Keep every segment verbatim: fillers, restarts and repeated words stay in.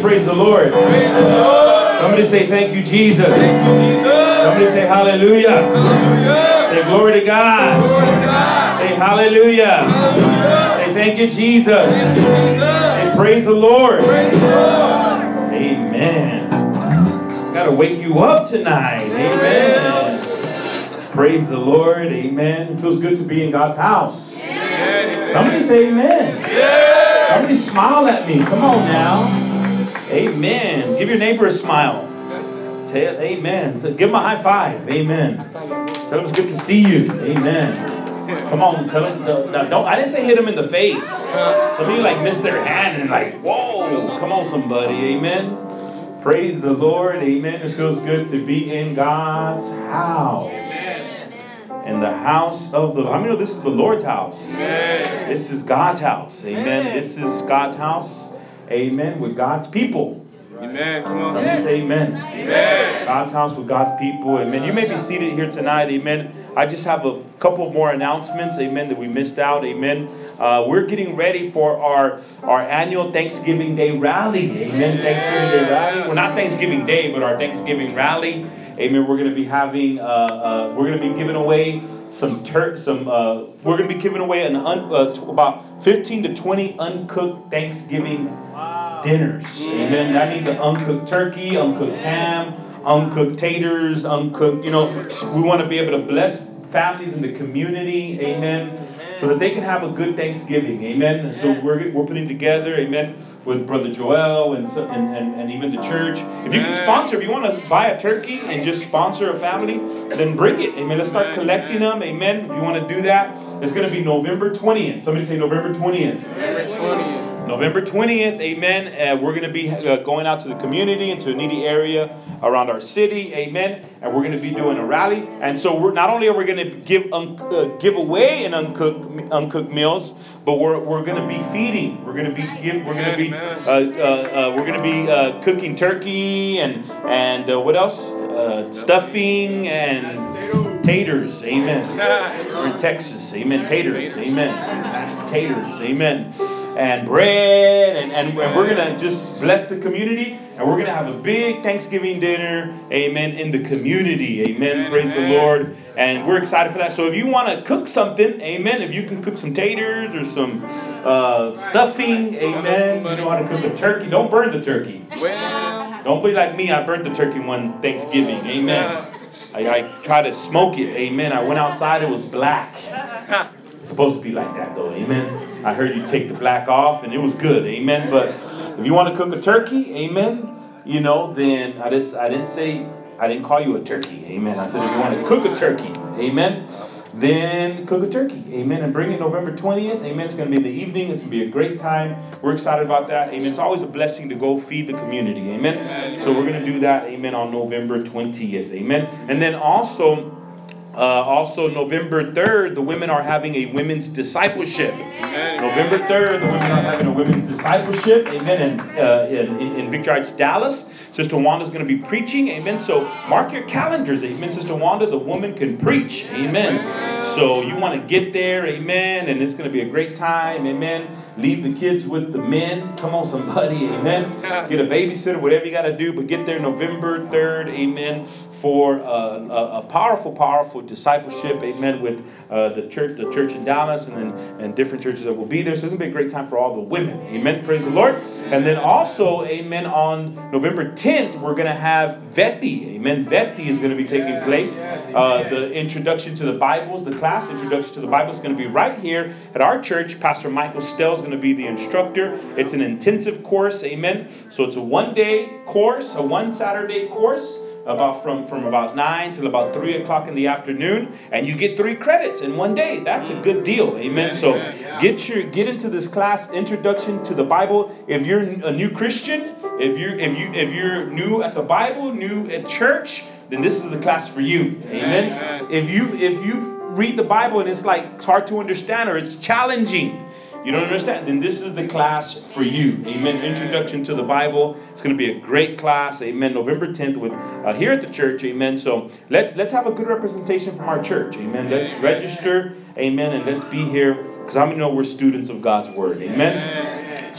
praise the Lord. Praise the Lord. Somebody say thank you, Jesus. Thank you, Jesus. Somebody say hallelujah. Hallelujah. Say glory to God. Glory to God. Say hallelujah. Hallelujah. Say thank you, Jesus. Thank you, Jesus. Say praise the Lord. Praise the Lord. Amen. Got to wake you up tonight. Amen. Praise the Lord. Amen. It feels good to be in God's house. Amen. Somebody say amen. Yeah. Somebody smile at me. Come on now. Amen. Give your neighbor a smile. Tell, amen. Give him a high five. Amen. Tell him it's good to see you. Amen. Come on. Tell him. Don't, don't. I didn't say hit him in the face. Some of you like miss their hand and like, whoa. Come on, somebody. Amen. Praise the Lord. Amen. It feels good to be in God's house. In the house of the. How many know this is the Lord's house? Amen. This is God's house. Amen. This is God's house. Amen. With God's people. Amen. Come on. Somebody say amen. Amen. God's house with God's people. Amen. You may be seated here tonight. Amen. I just have a couple more announcements. Amen. That we missed out. Amen. Uh, we're getting ready for our, our annual Thanksgiving Day rally. Amen. Thanksgiving Day rally. Well, not Thanksgiving Day, but our Thanksgiving rally. Amen. We're going to be having, uh, uh, we're going to be giving away some, tur- some. Uh, we're going to be giving away an un- uh, t- about fifteen to twenty uncooked Thanksgiving dinners. Amen. That means an uncooked turkey, uncooked ham, uncooked taters, uncooked, you know, we want to be able to bless families in the community. Amen. So that they can have a good Thanksgiving. Amen. And so we're we're putting together, amen, with Brother Joel and, so, and, and and even the church. If you can sponsor, if you want to buy a turkey and just sponsor a family, then bring it. Amen. Let's start collecting them. Amen. If you want to do that, it's going to be November twentieth. Somebody say November twentieth. November twentieth. November twentieth, amen. Uh, we're going to be uh, going out to the community, into a needy area around our city, amen. And we're going to be doing a rally. And so we're not only are we going to give un- uh, give away an uncooked uncooked meals, but we're we're going to be feeding. We're going to be give, we're going to be uh, uh, uh, we're going to be uh, cooking turkey and and uh, what else? Uh, stuffing and taters, amen. We're in Texas, amen. Taters, amen. Taters, amen. And bread, and, and, and we're going to just bless the community, and we're going to have a big Thanksgiving dinner, amen, in the community, amen, amen. Praise the Lord, and we're excited for that. So if you want to cook something, amen, if you can cook some taters or some uh, stuffing, amen, you know how to cook a turkey, don't burn the turkey. Don't be like me, I burnt the turkey one Thanksgiving, amen. I, I tried to smoke it, amen, I went outside, it was black. It's supposed to be like that though, amen. I heard you take the black off and it was good, amen. But if you want to cook a turkey, amen, you know, then I just I didn't say I didn't call you a turkey, amen. I said if you want to cook a turkey, amen, then cook a turkey, amen, and bring it November twentieth, amen. It's going to be in the evening. It's going to be a great time. We're excited about that, amen. It's always a blessing to go feed the community, amen. So we're going to do that, amen, on November twentieth, amen. And then also. Uh, also, November third, the women are having a women's discipleship. Amen. November third, the women are having a women's discipleship. Amen. And uh, in, in, in Victory Heights, Dallas, Sister Wanda's going to be preaching. Amen. So mark your calendars. Amen. Sister Wanda, the woman can preach. Amen. So you want to get there. Amen. And it's going to be a great time. Amen. Leave the kids with the men. Come on, somebody. Amen. Get a babysitter, whatever you got to do. But get there November third. Amen. For uh, a, a powerful, powerful discipleship, amen, with uh, the church, the church in Dallas, and then and different churches that will be there. So it's gonna be a great time for all the women, amen. Praise the Lord. And then also, amen, on November tenth, we're gonna have Veti, amen. Veti is gonna be taking place. Uh, the introduction to the Bibles, the class introduction to the Bible is gonna be right here at our church. Pastor Michael Stell is gonna be the instructor. It's an intensive course, amen. So it's a one-day course, a one Saturday course. About from, from about nine till about three o'clock in the afternoon, and you get three credits in one day. That's a good deal, amen. So get your get into this class, Introduction to the Bible. If you're a new Christian, if you're if you if you're new at the Bible, new at church, then this is the class for you, amen. If you if you read the Bible and it's like it's hard to understand or it's challenging, you don't understand, then this is the class for you. Amen. Introduction to the Bible. It's going to be a great class. Amen. November tenth with uh, here at the church. Amen. So let's let's have a good representation from our church. Amen. Let's register. Amen. And let's be here because how many know we're students of God's word. Amen.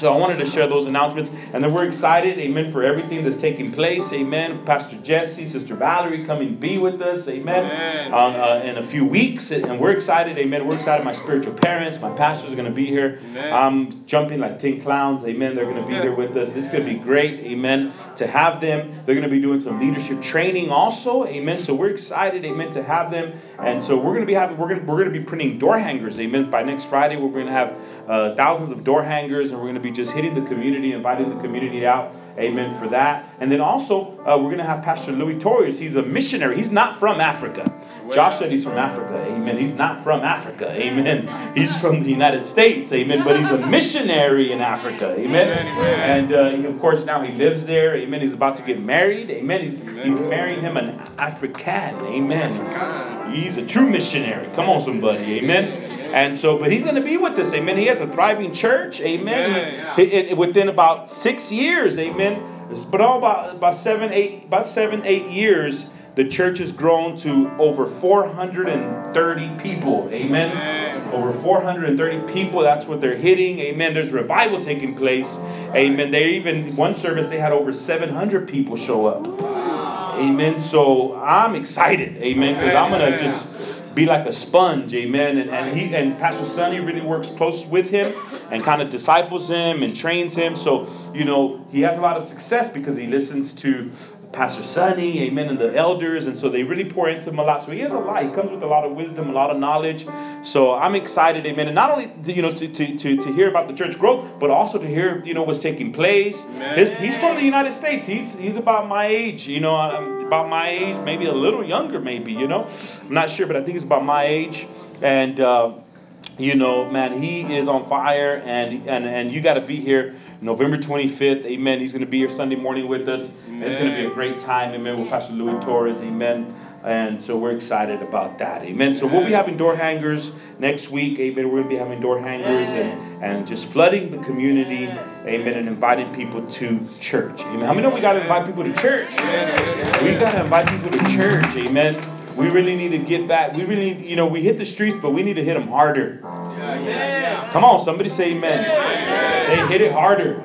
So I wanted to share those announcements. And then we're excited, amen, for everything that's taking place. Amen. Pastor Jesse, Sister Valerie coming to be with us. Amen. Amen. On, uh, in a few weeks. And we're excited. Amen. We're excited. My spiritual parents, my pastors are going to be here. Amen. I'm jumping like ten clowns. Amen. They're going to be here with us. It's going to be great. Amen. To have them. They're going to be doing some leadership training also. Amen. So we're excited. Amen. To have them. And so we're going to be having, we're going to, we're going to be printing door hangers. Amen. By next Friday, we're going to have uh, thousands of door hangers, and we're going to be just hitting the community, inviting the community out. Amen for that. And then also, uh, we're going to have Pastor Louis Torres. He's a missionary. He's not from Africa. Josh said he's from Africa. Amen. He's not from Africa. Amen. He's from the United States. Amen. But he's a missionary in Africa. Amen. And uh, he, of course, now he lives there. Amen. He's about to get married. Amen. He's, he's marrying him an African. Amen. He's a true missionary. Come on, somebody. Amen. And so, but he's going to be with us. Amen. He has a thriving church. Amen. He, he, within about six years. Amen. But all about about seven, eight, about seven, eight years. The church has grown to over four hundred thirty people. Amen. Amen. Over four hundred thirty people. That's what they're hitting. Amen. There's revival taking place. Amen. They even, one service, they had over seven hundred people show up. Amen. So I'm excited. Amen. Because I'm going to just be like a sponge. Amen. And, and he and Pastor Sonny really works close with him and kind of disciples him and trains him. So, you know, he has a lot of success because he listens to Pastor Sonny, amen, and the elders, and so they really pour into him a lot. So he has a lot. He comes with a lot of wisdom, a lot of knowledge. So I'm excited, amen. And not only, you know, to to to, to hear about the church growth, but also to hear, you know, what's taking place. His, he's from the United States. He's he's about my age, you know, um, about my age, maybe a little younger, maybe, you know. I'm not sure, but I think he's about my age. And uh, you know, man, he is on fire, and and and you got to be here November twenty-fifth. Amen. He's going to be here Sunday morning with us. And it's going to be a great time. Amen. With Pastor Louis Torres. Amen. And so we're excited about that. Amen. So we'll be having door hangers next week. Amen. We're going to be having door hangers and, and just flooding the community. Amen. And inviting people to church. Amen. How many know we got to invite people to church? We got to invite people to church. Amen. We really need to get back. We really, you know, we hit the streets, but we need to hit them harder. Come on, somebody say amen. Say, hit it harder.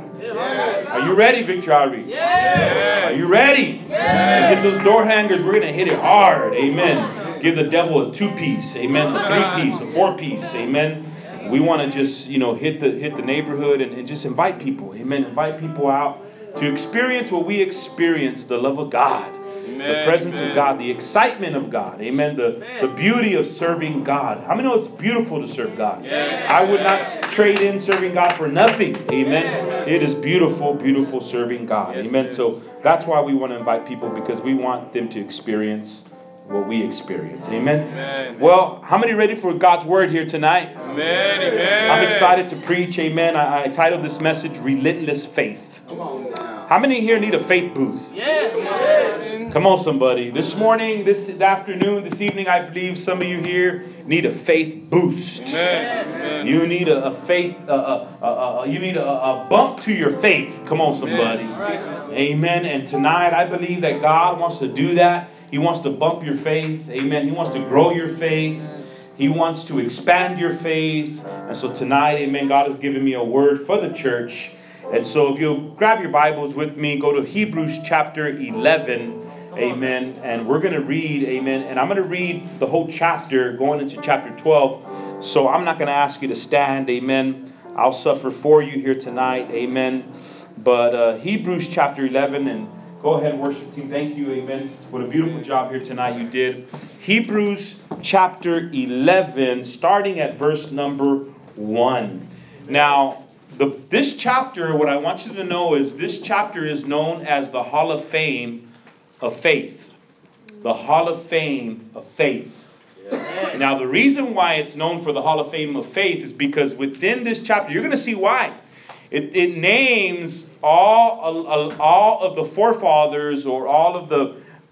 Are you ready, Victory Outreach? Are you ready? Hit those door hangers. We're going to hit it hard. Amen. Give the devil a two-piece. Amen. A three-piece, a four-piece. Amen. We want to just, you know, hit the hit the neighborhood and, and just invite people. Amen. Invite people out to experience what we experience, the love of God. Amen, the presence amen. Of God, the excitement of God. Amen. The, the beauty of serving God. How many know it's beautiful to serve God? Yes. I would not trade in serving God for nothing. Amen. Yes. It is beautiful, beautiful serving God. Yes, amen. Yes. So that's why we want to invite people, because we want them to experience what we experience. Amen. Amen. Well, how many ready for God's word here tonight? Amen. Amen. I'm excited to preach. Amen. I, I titled this message, Relentless Faith. Come on now. How many here need a faith boost? Yeah. Come on, Come on, somebody. This morning, this afternoon, this evening, I believe some of you here need a faith boost. Amen. You need a, a faith. Uh, uh, uh, uh, you need a, a bump to your faith. Come on, somebody. Amen. Amen. And tonight, I believe that God wants to do that. He wants to bump your faith. Amen. He wants to grow your faith. He wants to expand your faith. And so tonight, amen, God has given me a word for the church. And so if you'll grab your Bibles with me, go to Hebrews chapter eleven, amen, and we're going to read, amen, and I'm going to read the whole chapter going into chapter twelve, so I'm not going to ask you to stand, amen. I'll suffer for you here tonight, amen. But uh, Hebrews chapter eleven, and go ahead, worship team, thank you, amen. What a beautiful job here tonight you did. Hebrews chapter eleven, starting at verse number one. Now, The, this chapter, what I want you to know is this chapter is known as the Hall of Fame of Faith. The Hall of Fame of Faith. Yeah. Now, the reason why it's known for the Hall of Fame of Faith is because within this chapter, you're going to see why. It, it names all, all of the forefathers or all of the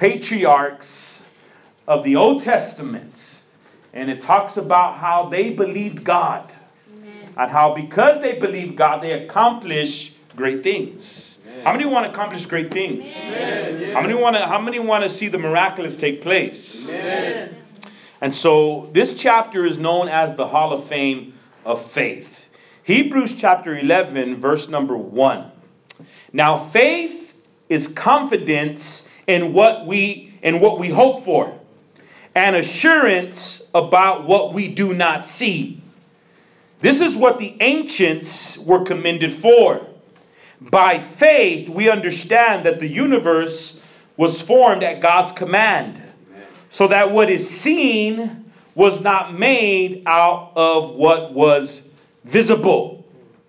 patriarchs of the Old Testament. And it talks about how they believed God. And how because they believe God, they accomplish great things. Amen. How many want to accomplish great things? Amen. How many want to? How many want to see the miraculous take place? Amen. And so this chapter is known as the Hall of Fame of Faith. Hebrews chapter eleven, verse number one. Now faith is confidence in what we in what we hope for, and assurance about what we do not see. This is what the ancients were commended for. By faith, we understand that the universe was formed at God's command, so that what is seen was not made out of what was visible.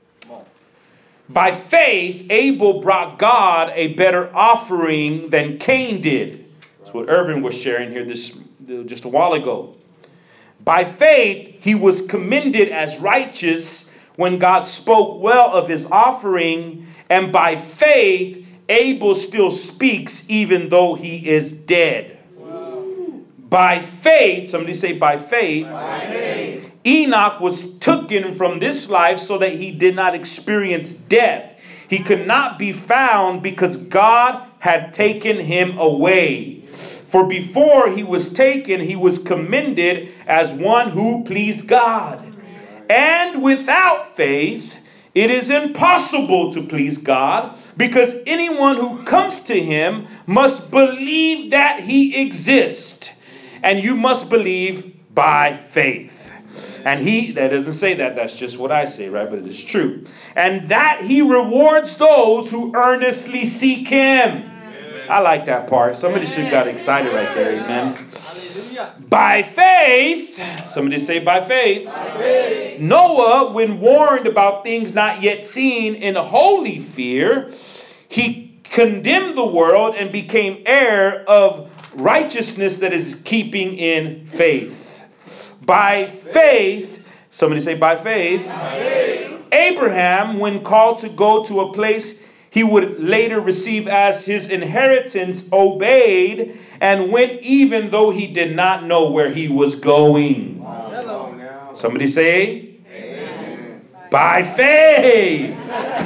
By faith, Abel brought God a better offering than Cain did. That's what Irvin was sharing here this just a while ago. By faith, he was commended as righteous when God spoke well of his offering, and by faith, Abel still speaks even though he is dead. Wow. By faith, somebody say by faith, by faith, Enoch was taken from this life so that he did not experience death. He could not be found because God had taken him away. For before he was taken, he was commended as one who pleased God. And without faith, it is impossible to please God, because anyone who comes to him must believe that he exists. And you must believe by faith. And he, that doesn't say that, that's just what I say, right? But it is true. And that he rewards those who earnestly seek him. Amen. I like that part. Somebody should have got excited right there. Amen. Hallelujah. By faith, somebody say by faith. By faith. Noah, when warned about things not yet seen in holy fear, he condemned the world and became heir of righteousness that is keeping in faith. By faith, somebody say by faith, by faith, Abraham, when called to go to a place he would later receive as his inheritance, obeyed and went even though he did not know where he was going. Wow. Somebody say, amen. By faith.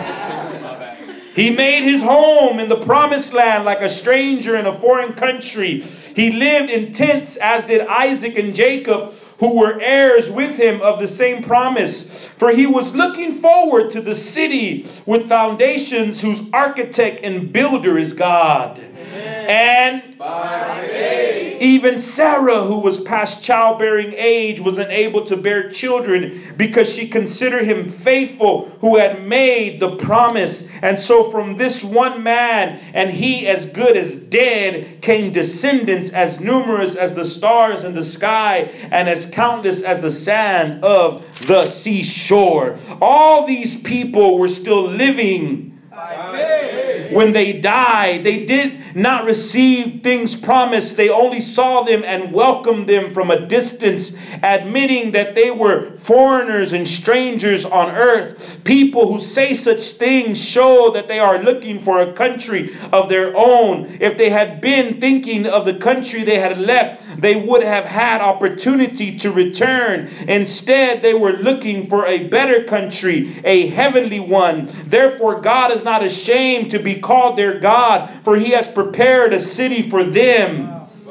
He made his home in the promised land like a stranger in a foreign country. He lived in tents, as did Isaac and Jacob, who were heirs with him of the same promise. For he was looking forward to the city with foundations, whose architect and builder is God. Amen. And by faith, even Sarah, who was past childbearing age, was unable to bear children because she considered him faithful who had made the promise. And so from this one man, and he as good as dead, came descendants as numerous as the stars in the sky and as countless as the sand of the seashore. All these people were still living when they died. They did not receive things promised. They only saw them and welcomed them from a distance, admitting that they were foreigners and strangers on earth. People who say such things show that they are looking for a country of their own. If they had been thinking of the country they had left, they would have had opportunity to return. Instead, they were looking for a better country, a heavenly one. Therefore, God is not ashamed to be called their God, for he has prepared a city for them.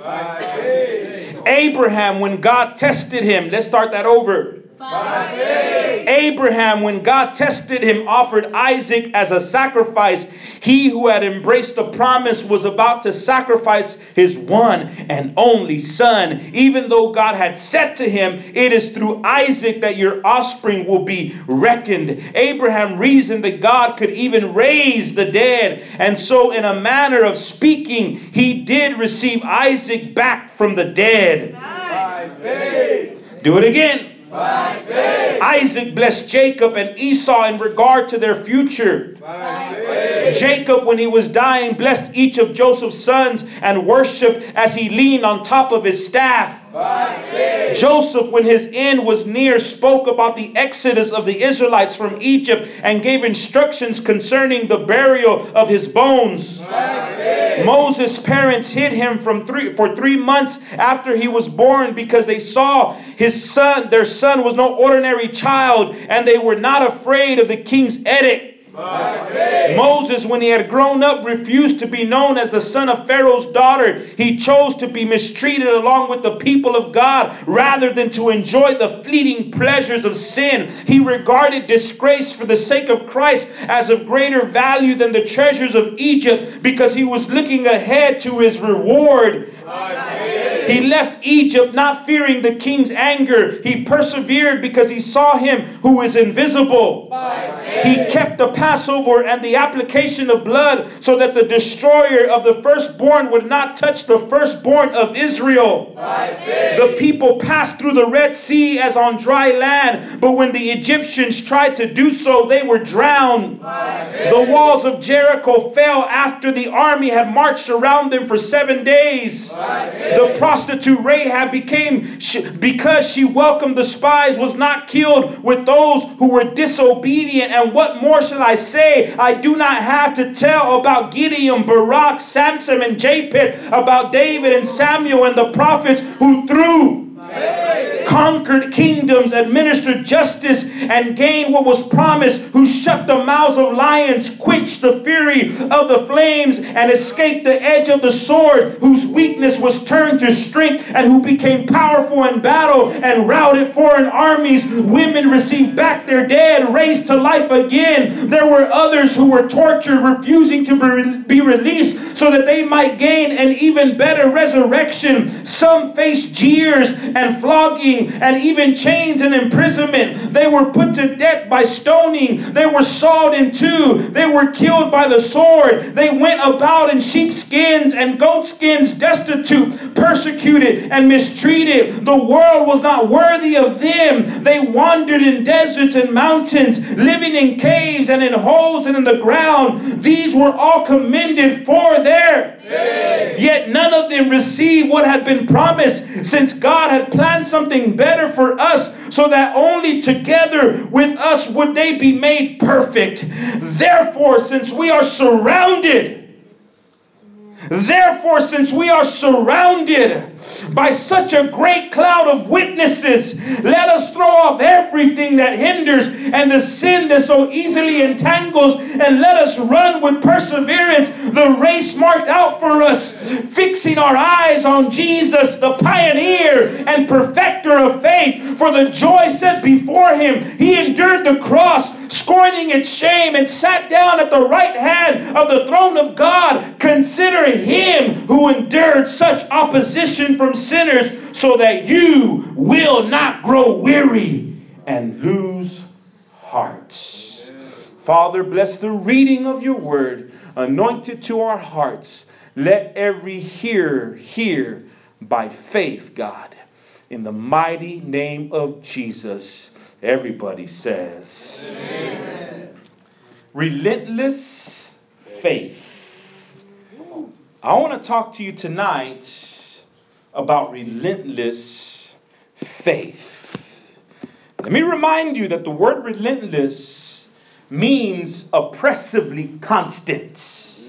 Abraham, when God tested him, let's start that over. By faith. Abraham, when God tested him, offered Isaac as a sacrifice. He who had embraced the promise was about to sacrifice his one and only son. Even though God had said to him, it is through Isaac that your offspring will be reckoned. Abraham reasoned that God could even raise the dead. And so in a manner of speaking, he did receive Isaac back from the dead. By faith. Do it again. By faith. Isaac blessed Jacob and Esau in regard to their future. By faith. Jacob, when he was dying, blessed each of Joseph's sons and worshiped as he leaned on top of his staff. By faith. Joseph, when his end was near, spoke about the exodus of the Israelites from Egypt and gave instructions concerning the burial of his bones. By faith. Moses' parents hid him from three, for three months after he was born because they saw his son, their son was no ordinary child, and they were not afraid of the king's edict. Moses, when he had grown up, refused to be known as the son of Pharaoh's daughter. He chose to be mistreated along with the people of God rather than to enjoy the fleeting pleasures of sin. He regarded disgrace for the sake of Christ as of greater value than the treasures of Egypt because he was looking ahead to his reward. He left Egypt not fearing the king's anger. He persevered because he saw him who is invisible. He kept the Passover and the application of blood so that the destroyer of the firstborn would not touch the firstborn of Israel. The people passed through the Red Sea as on dry land, but when the Egyptians tried to do so, they were drowned. The walls of Jericho fell after the army had marched around them for seven days. The prostitute Rahab became, because she welcomed the spies, was not killed with those who were disobedient. And what more shall I say? I do not have to tell about Gideon, Barak, Samson, and Japheth, about David and Samuel and the prophets who through conquered kingdoms, administered justice, and gained what was promised, who shut the mouths of lions, quenched the fury of the flames, and escaped the edge of the sword, whose weakness was turned to strength, and who became powerful in battle and routed foreign armies. Women received back their dead, raised to life again. There were others who were tortured, refusing to be released so that they might gain an even better resurrection. Some faced jeers and flogging and even chains and imprisonment. They were put to death by stoning. They were sawed in two. They were killed by the sword. They went about in sheepskins and goatskins, destitute, persecuted, and mistreated. The world was not worthy of them. They wandered in deserts and mountains, living in caves and in holes and in the ground. These were all commended for their Yet none of them received what had been promised, since God had planned something better for us, so that only together with us would they be made perfect. Therefore, since we are surrounded, Therefore, since we are surrounded by such a great cloud of witnesses, let us throw off everything that hinders and the sin that so easily entangles, and let us run with perseverance the race marked out for us, fixing our eyes on Jesus, the pioneer and perfecter of faith. For the joy set before him, he endured the cross, scorning its shame, and sat down at the right hand of the throne of God. Consider him who endured such opposition from sinners, so that you will not grow weary and lose heart. Father, bless the reading of your word, anointed to our hearts. Let every hearer hear by faith, God. In the mighty name of Jesus. Everybody says, Amen. Relentless faith. I want to talk to you tonight about relentless faith. Let me remind you that the word relentless means oppressively constant,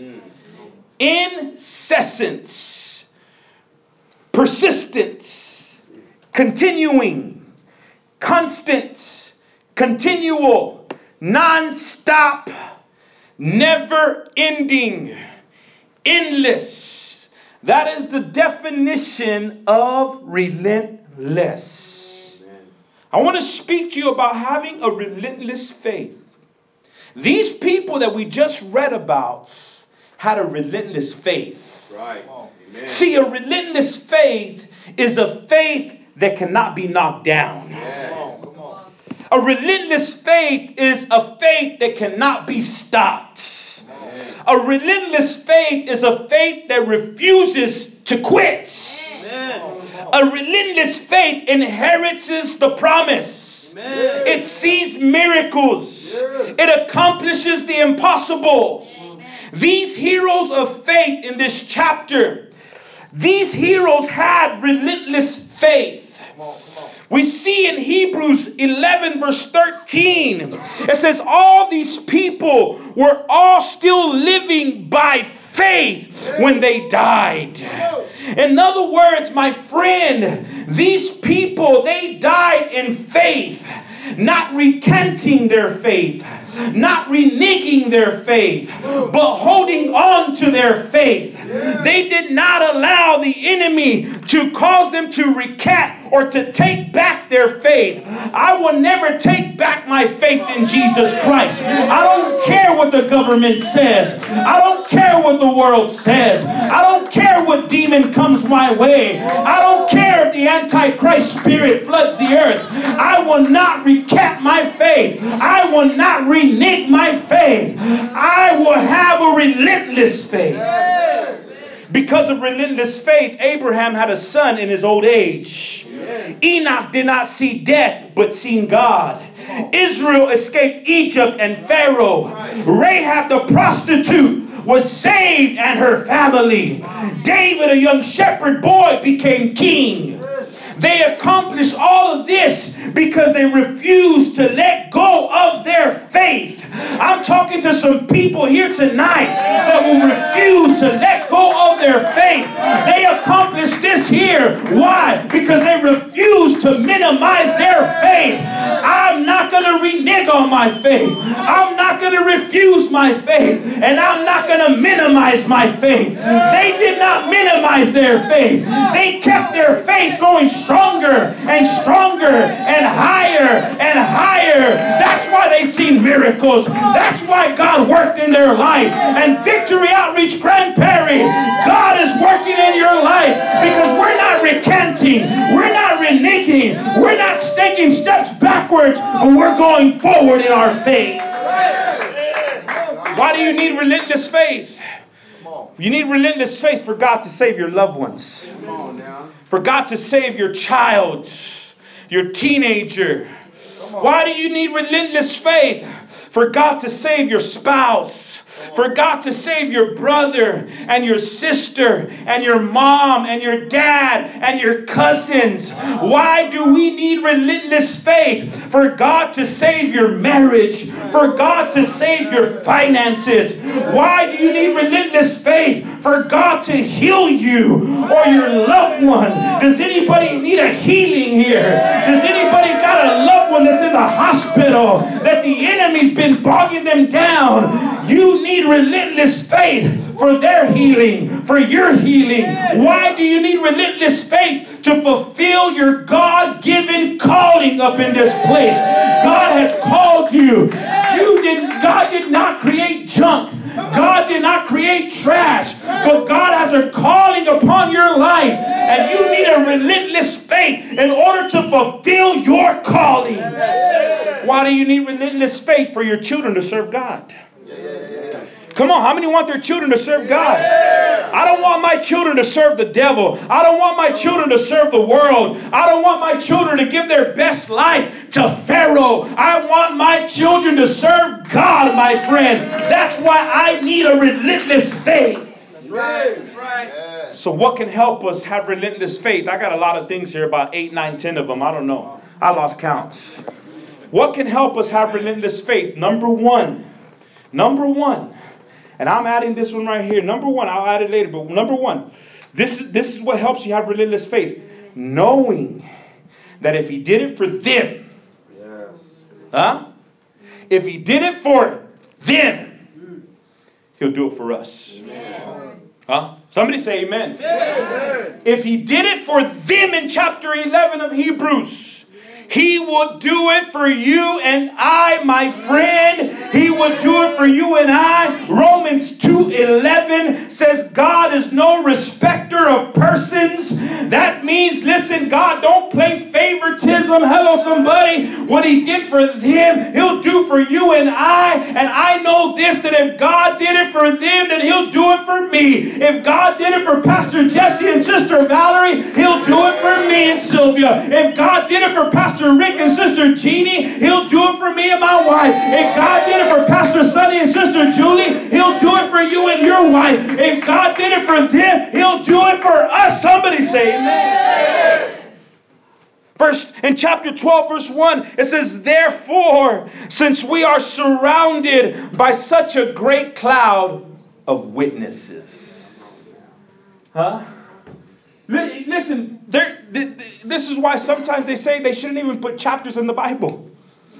incessant, persistent, continuing, constant, continual, non-stop, never-ending, endless. That is the definition of relentless. Amen. I want to speak to you about having a relentless faith. These people that we just read about had a relentless faith. Right. Amen. See, a relentless faith is a faith that cannot be knocked down. Yeah. Come on, come on. A relentless faith is a faith that cannot be stopped. Amen. A relentless faith is a faith that refuses to quit. Amen. A relentless faith inherits the promise. Amen. It sees miracles. Yes. It accomplishes the impossible. Amen. These heroes of faith in this chapter, these heroes had relentless faith. Come on, come on. We see in Hebrews eleven verse thirteen, it says all these people were all still living by faith when they died. In other words, my friend, these people, they died in faith, not recanting their faith, not reneging their faith, but holding on to their faith. They did not allow the enemy to cause them to recant or to take back their faith. I will never take back my faith in Jesus Christ. I don't care what the government says. I don't care what the world says. I don't care what demon comes my way. I don't care if the Antichrist spirit floods the earth. I will not recant my faith. I will not renege my faith. I will have a relentless faith. Because of relentless faith, Abraham had a son in his old age. Enoch did not see death, but seen God. Israel escaped Egypt and Pharaoh. Rahab the prostitute was saved and her family. David, a young shepherd boy, became king. They accomplished all of this because they refused to let go of their faith. I'm talking to some people here tonight that will refuse to let go of their faith. They accomplished this here. Why? Because they refuse to minimize their faith. I'm not going to renege on my faith. I'm not going to refuse my faith. And I'm not going to minimize my faith. They did not minimize their faith. They kept their faith going stronger and stronger and higher and higher. That's why they seen miracles. That's why God worked in their life. And Victory Outreach Grand Prairie, God is working in your life because we're not recanting. We're not reneging. We're not taking steps backwards, but we're going forward in our faith. Why do you need relentless faith? You need relentless faith for God to save your loved ones. For God to save your child, your teenager. Why do you need relentless faith? For God to save your spouse. For God to save your brother and your sister and your mom and your dad and your cousins. Why do we need relentless faith? For God to save your marriage. For God to save your finances. Why do you need relentless faith? For God to heal you or your loved one. Does anybody need a healing here? Does anybody got a loved one that's in the hospital that the enemy's been bogging them down? You need relentless faith for their healing, for your healing. Why do you need relentless faith? To fulfill your God-given calling up in this place. God has called you. You did, God did not create junk. God did not create trash. But God has a calling upon your life. And you need a relentless faith in order to fulfill your calling. Why do you need relentless faith? For your children to serve God. Come on, how many want their children to serve God? I don't want my children to serve the devil. I don't want my children to serve the world. I don't want my children to give their best life to Pharaoh. I want my children to serve God, my friend. That's why I need a relentless faith. So what can help us have relentless faith? I got a lot of things here, about eight, nine, ten of them. I don't know. I lost count. What can help us have relentless faith? Number one. Number one. And I'm adding this one right here. Number one, I'll add it later. But number one, this is, this is what helps you have relentless faith. Knowing that if he did it for them, yes. huh? If he did it for them, he'll do it for us. Amen. Huh? Somebody say amen. Amen. If he did it for them in chapter eleven of Hebrews, he will do it for you and I, my friend. He will do it for you and I. Romans two eleven says God is no respecter of persons. That means, listen, God don't play favoritism. Hello, somebody. What he did for them, he'll do for you and I. And I know this, that if God did it for them, then he'll do it for me. If God did it for Pastor Jesse and Sister Valerie, he'll do it for me and Sylvia. If God did it for Pastor Rick and Sister Jeannie, he'll do it for me and my wife. If God did it for Pastor Sonny and Sister Julie, he'll do it for you and your wife. If God did it for them, he'll do it for us. Somebody say amen. First, in chapter twelve, verse one, it says, therefore, since we are surrounded by such a great cloud of witnesses. Huh? Listen, there, this is why sometimes they say they shouldn't even put chapters in the Bible.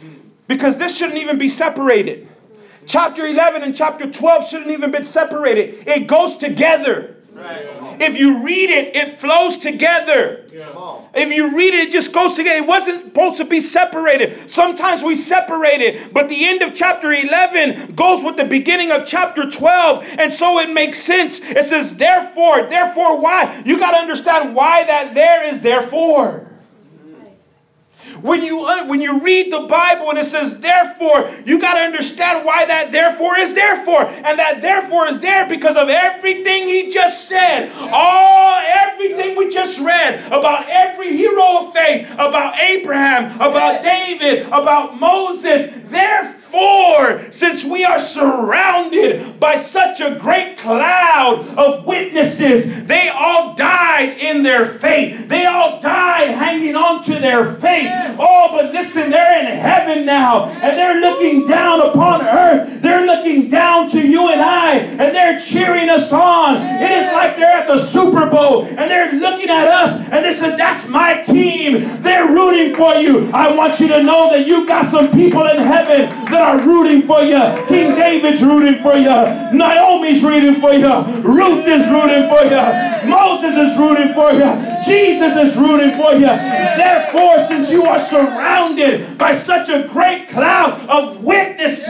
Because this shouldn't even be separated. Chapter eleven and chapter twelve shouldn't even be separated. It goes together. Right. If you read it, it flows together. Yeah. If you read it, it just goes together. It wasn't supposed to be separated. Sometimes we separate it, but the end of chapter eleven goes with the beginning of chapter twelve, and so it makes sense. It says, therefore, therefore, why? You got to understand why that there is therefore. When you uh, when you read the Bible and it says therefore, you got to understand why that therefore is therefore. And that therefore is there because of everything he just said. All everything we just read about every hero of faith, about Abraham, about David, about Moses. Therefore, since we are surrounded by such a great cloud of witnesses, they all died in their faith. They all died hanging on to their faith. Oh, but listen, they're in heaven now, and they're looking down upon earth. They're looking down to you and I, and they're cheering us on. It is like they're at the Super Bowl, and they're looking at us, and they said, that's my team. They're rooting for you. I want you to know that you got some people in heaven that are rooting for you. King David's rooting for you. Naomi's rooting for you. Ruth is rooting for you. Moses is rooting for you. Jesus is rooting for you. Therefore, since you are surrounded by such a great cloud of witnesses,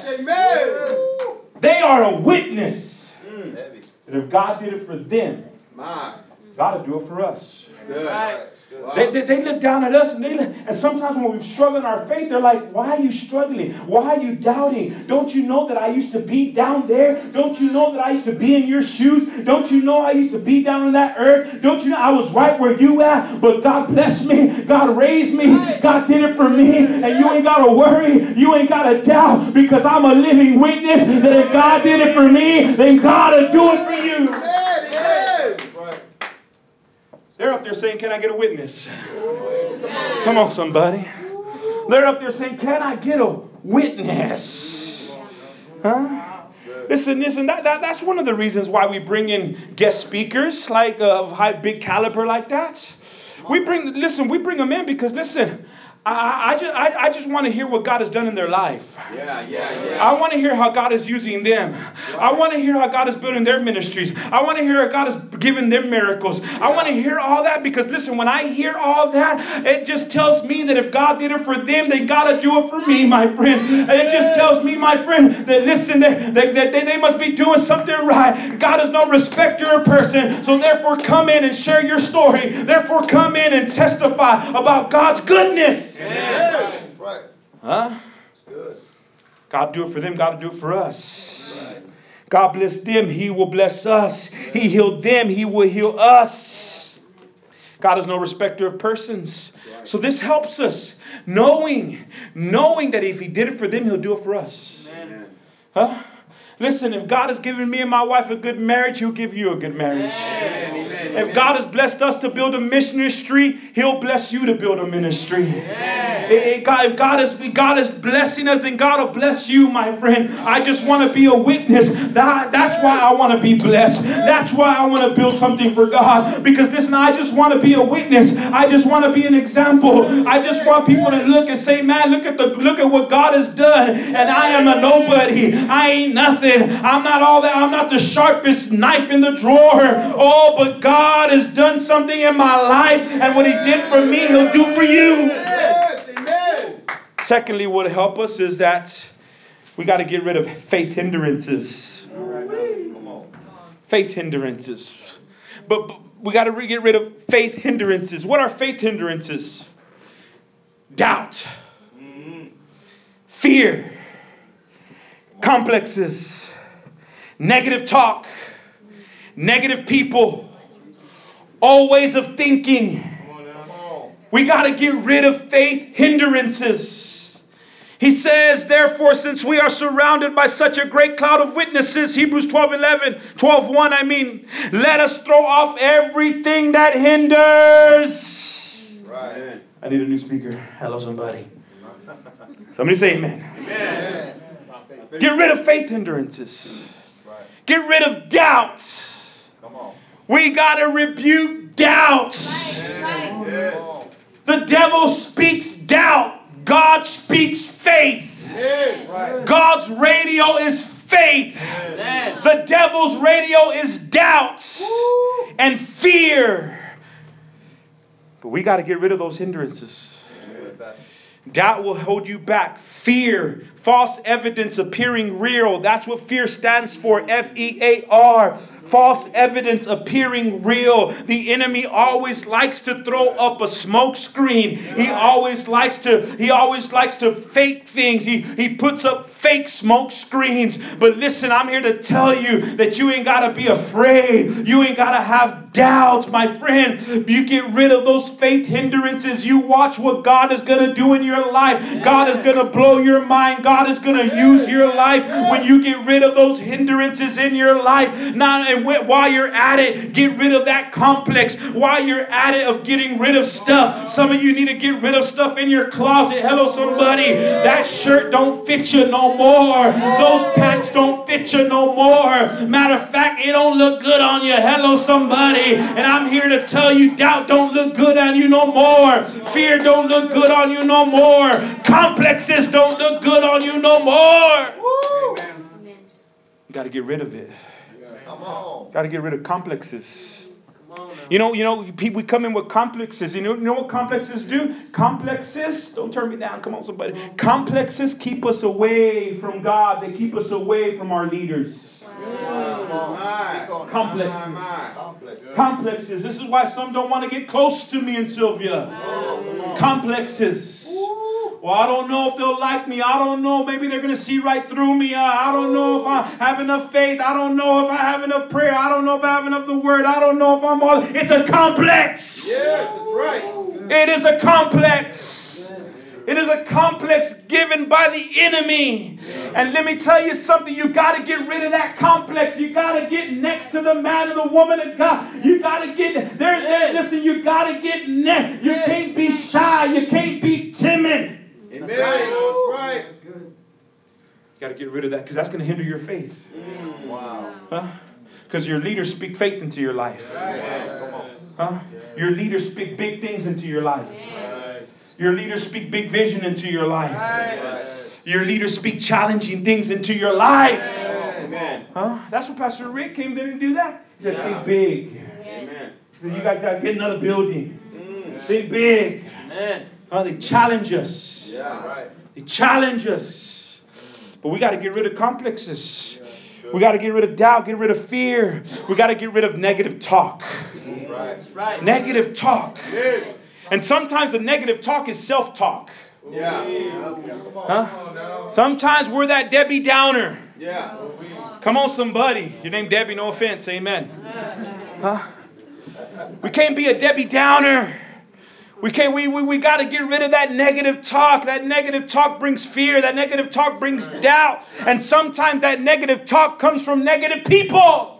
they are a witness that if God did it for them, God will do it for us. Right. Wow. They, they, they look down at us, and they look, and sometimes when we struggle in our faith, they're like, why are you struggling? Why are you doubting? Don't you know that I used to be down there? Don't you know that I used to be in your shoes? Don't you know I used to be down on that earth? Don't you know I was right where you at? But God blessed me. God raised me. God did it for me. And you ain't got to worry. You ain't got to doubt, because I'm a living witness that if God did it for me, then God will do it for you. They're up there saying, can I get a witness? Come on, somebody. They're up there saying, can I get a witness? Huh? Listen, listen, that, that, that's one of the reasons why we bring in guest speakers like uh, of high, big caliber like that. We bring, listen, we bring them in because, listen, I, I just, I, I just want to hear what God has done in their life. Yeah, yeah, yeah. I want to hear how God is using them. I want to hear how God is building their ministries. I want to hear how God is giving them miracles. I want to hear all that because, listen, when I hear all that, it just tells me that if God did it for them, then God will do it for me, my friend. It just tells me, my friend, that, listen, that, that, that they, they must be doing something right. God is no respecter of person. So therefore, come in and share your story. Therefore, come in and testify about God's goodness. Yeah. Right. Huh? It's good. God do it for them. God do it for us. Right. God bless them. He will bless us. Yeah. He healed them. He will heal us. God is no respecter of persons. Right. So this helps us knowing, knowing that if he did it for them, he'll do it for us. Amen. Huh? Listen, if God has given me and my wife a good marriage, he'll give you a good marriage. Amen, amen, if God has blessed us to build a ministry, he'll bless you to build a ministry. If God, if God, is, if God is blessing us, then God will bless you, my friend. I just want to be a witness. That, that's why I want to be blessed. That's why I want to build something for God. Because listen, I just want to be a witness. I just want to be an example. I just want people to look and say, man, look at the look at what God has done. And I am a nobody. I ain't nothing. I'm not all that. I'm not the sharpest knife in the drawer. Oh, but God has done something in my life. And what he did for me, he'll do for you. Yes, amen. Secondly, what will help us is that we got to get rid of faith hindrances. Come on. Faith hindrances. But, but we got to get rid of faith hindrances. What are faith hindrances? Doubt. Fear. Complexes. Negative talk. Negative people. Old ways of thinking. We got to get rid of faith hindrances. He says, therefore, since we are surrounded by such a great cloud of witnesses, Hebrews twelve eleven, twelve one, I mean, let us throw off everything that hinders. Right. I need a new speaker. Hello, somebody. Somebody say amen. Amen. Get rid of faith hindrances. Get rid of doubts. Come on. We got to rebuke doubts. Right. Right. Yes. The devil speaks doubt. God speaks faith. radio is doubt and fear. But we got to get rid of those hindrances. Doubt will hold you back. Fear, false evidence appearing real. That's what fear stands for. F E A R. False evidence appearing real. The enemy always likes to throw up a smoke screen. He always likes to, he always likes to fake things. He, he puts up fake smoke screens. But listen, I'm here to tell you that you ain't got to be afraid. You ain't got to have doubts, my friend. You get rid of those faith hindrances. You watch what God is going to do in your life. God is going to blow your mind. God is going to use your life when you get rid of those hindrances in your life. Now, and while you're at it, get rid of that complex. While you're at it of getting rid of stuff. Some of you need to get rid of stuff in your closet. Hello, somebody. That shirt don't fit you no more. Those pants don't fit you no more. Matter of fact, it don't look good on you. Hello, somebody. And I'm here to tell you, doubt don't look good on you no more. Fear don't look good on you no more. Complexes don't look good on you no more. Amen. You got to get rid of it. Come on. Got to get rid of complexes. You know, you know, people come in with complexes. You know, you know what complexes do? Complexes, don't turn me down. Come on, somebody. Complexes keep us away from God. They keep us away from our leaders. Wow. Complexes. Complexes. This is why some don't want to get close to me and Sylvia. Wow. Complexes. Well, I don't know if they'll like me. I don't know. Maybe they're going to see right through me. Uh, I don't know if I have enough faith. I don't know if I have enough prayer. I don't know if I have enough of the word. I don't know if I'm all. It's a complex. Yes, that's right. It is a complex. It is a complex given by the enemy. And let me tell you something. You got to get rid of that complex. You got to get next to the man and the woman of God. You got to get there. there listen, you got to get next. You can't be shy. You can't be timid. Amen. That's right. That's right. That's good. You got to get rid of that because that's going to hinder your faith. Mm. Wow. Huh? Because your leaders speak faith into your life. Right. Huh? Your leaders speak big things into your life. Right. Your leaders speak big vision into your life. Right. Your leaders speak challenging things into your life. Amen. Huh? That's what Pastor Rick came in and do that. He said, yeah. Think big. Amen. He said, you guys got to get another building. Mm. Think big. Amen. Huh? They challenge us. Yeah, right. They challenge us. But we got to get rid of complexes. Yeah, we got to get rid of doubt, get rid of fear. We got to get rid of negative talk. That's right. That's right. Negative talk. Yeah. And sometimes the negative talk is self-talk. Yeah. Huh? Sometimes we're that Debbie Downer. Yeah. Come on, somebody. Your name Debbie, no offense. Amen. Huh? We can't be a Debbie Downer. We can't. We we, we got to get rid of that negative talk. That negative talk brings fear. That negative talk brings doubt. And sometimes that negative talk comes from negative people.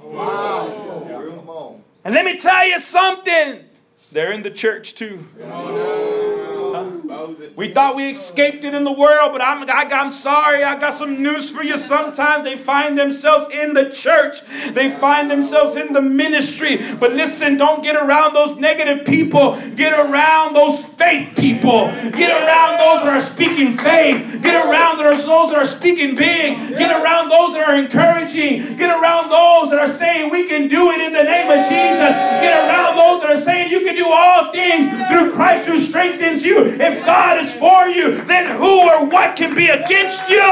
Wow. And let me tell you something. They're in the church too. Huh? We thought we escaped it in the world, but I'm, I, I'm sorry. I got some news for you. Sometimes they find themselves in the church. They find themselves in the ministry. But listen, don't get around those negative people. Get around those faith people. Get around those that are speaking faith. Get around those that are speaking big. Get around those that are encouraging. Get around those that are saying we can do it in the name of Jesus. Get around those that are saying you can do all things through Christ who strengthens you. If God is for you, then who or what can be against you?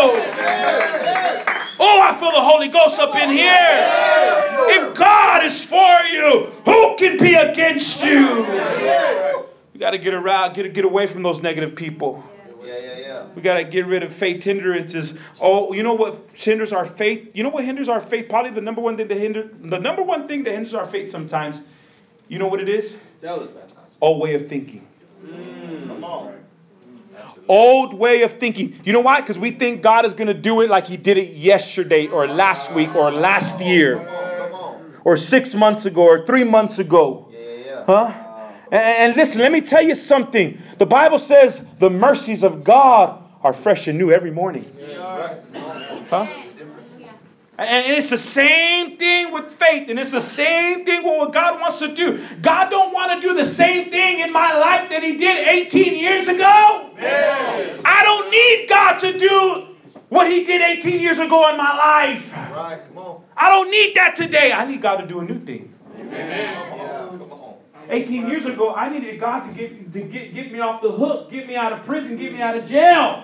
Oh, I feel the Holy Ghost up in here. If God is for you, who can be against you? We got to get around, get get away from those negative people. Yeah, yeah, yeah. We got to get rid of faith hindrances. Oh, you know what hinders our faith? You know what hinders our faith? Probably the number one thing that hinder, the number one thing that hinders our faith sometimes. You know what it is? Tell us that. Old way of thinking. Mm. Come on. Old way of thinking. You know why? Because we think God is going to do it like He did it yesterday or last week or last year or six months ago or three months ago. Yeah, yeah, yeah. Huh? And, and listen, let me tell you something. The Bible says the mercies of God are fresh and new every morning. Huh? And it's the same thing with faith. And it's the same thing with what God wants to do. God don't want to do the same thing in my life that He did eighteen years ago. Yes. I don't need God to do what He did eighteen years ago in my life. Right, come on. I don't need that today. I need God to do a new thing. Amen. eighteen years ago, I needed God to get, to get, get me off the hook, get me out of prison, get me out of jail.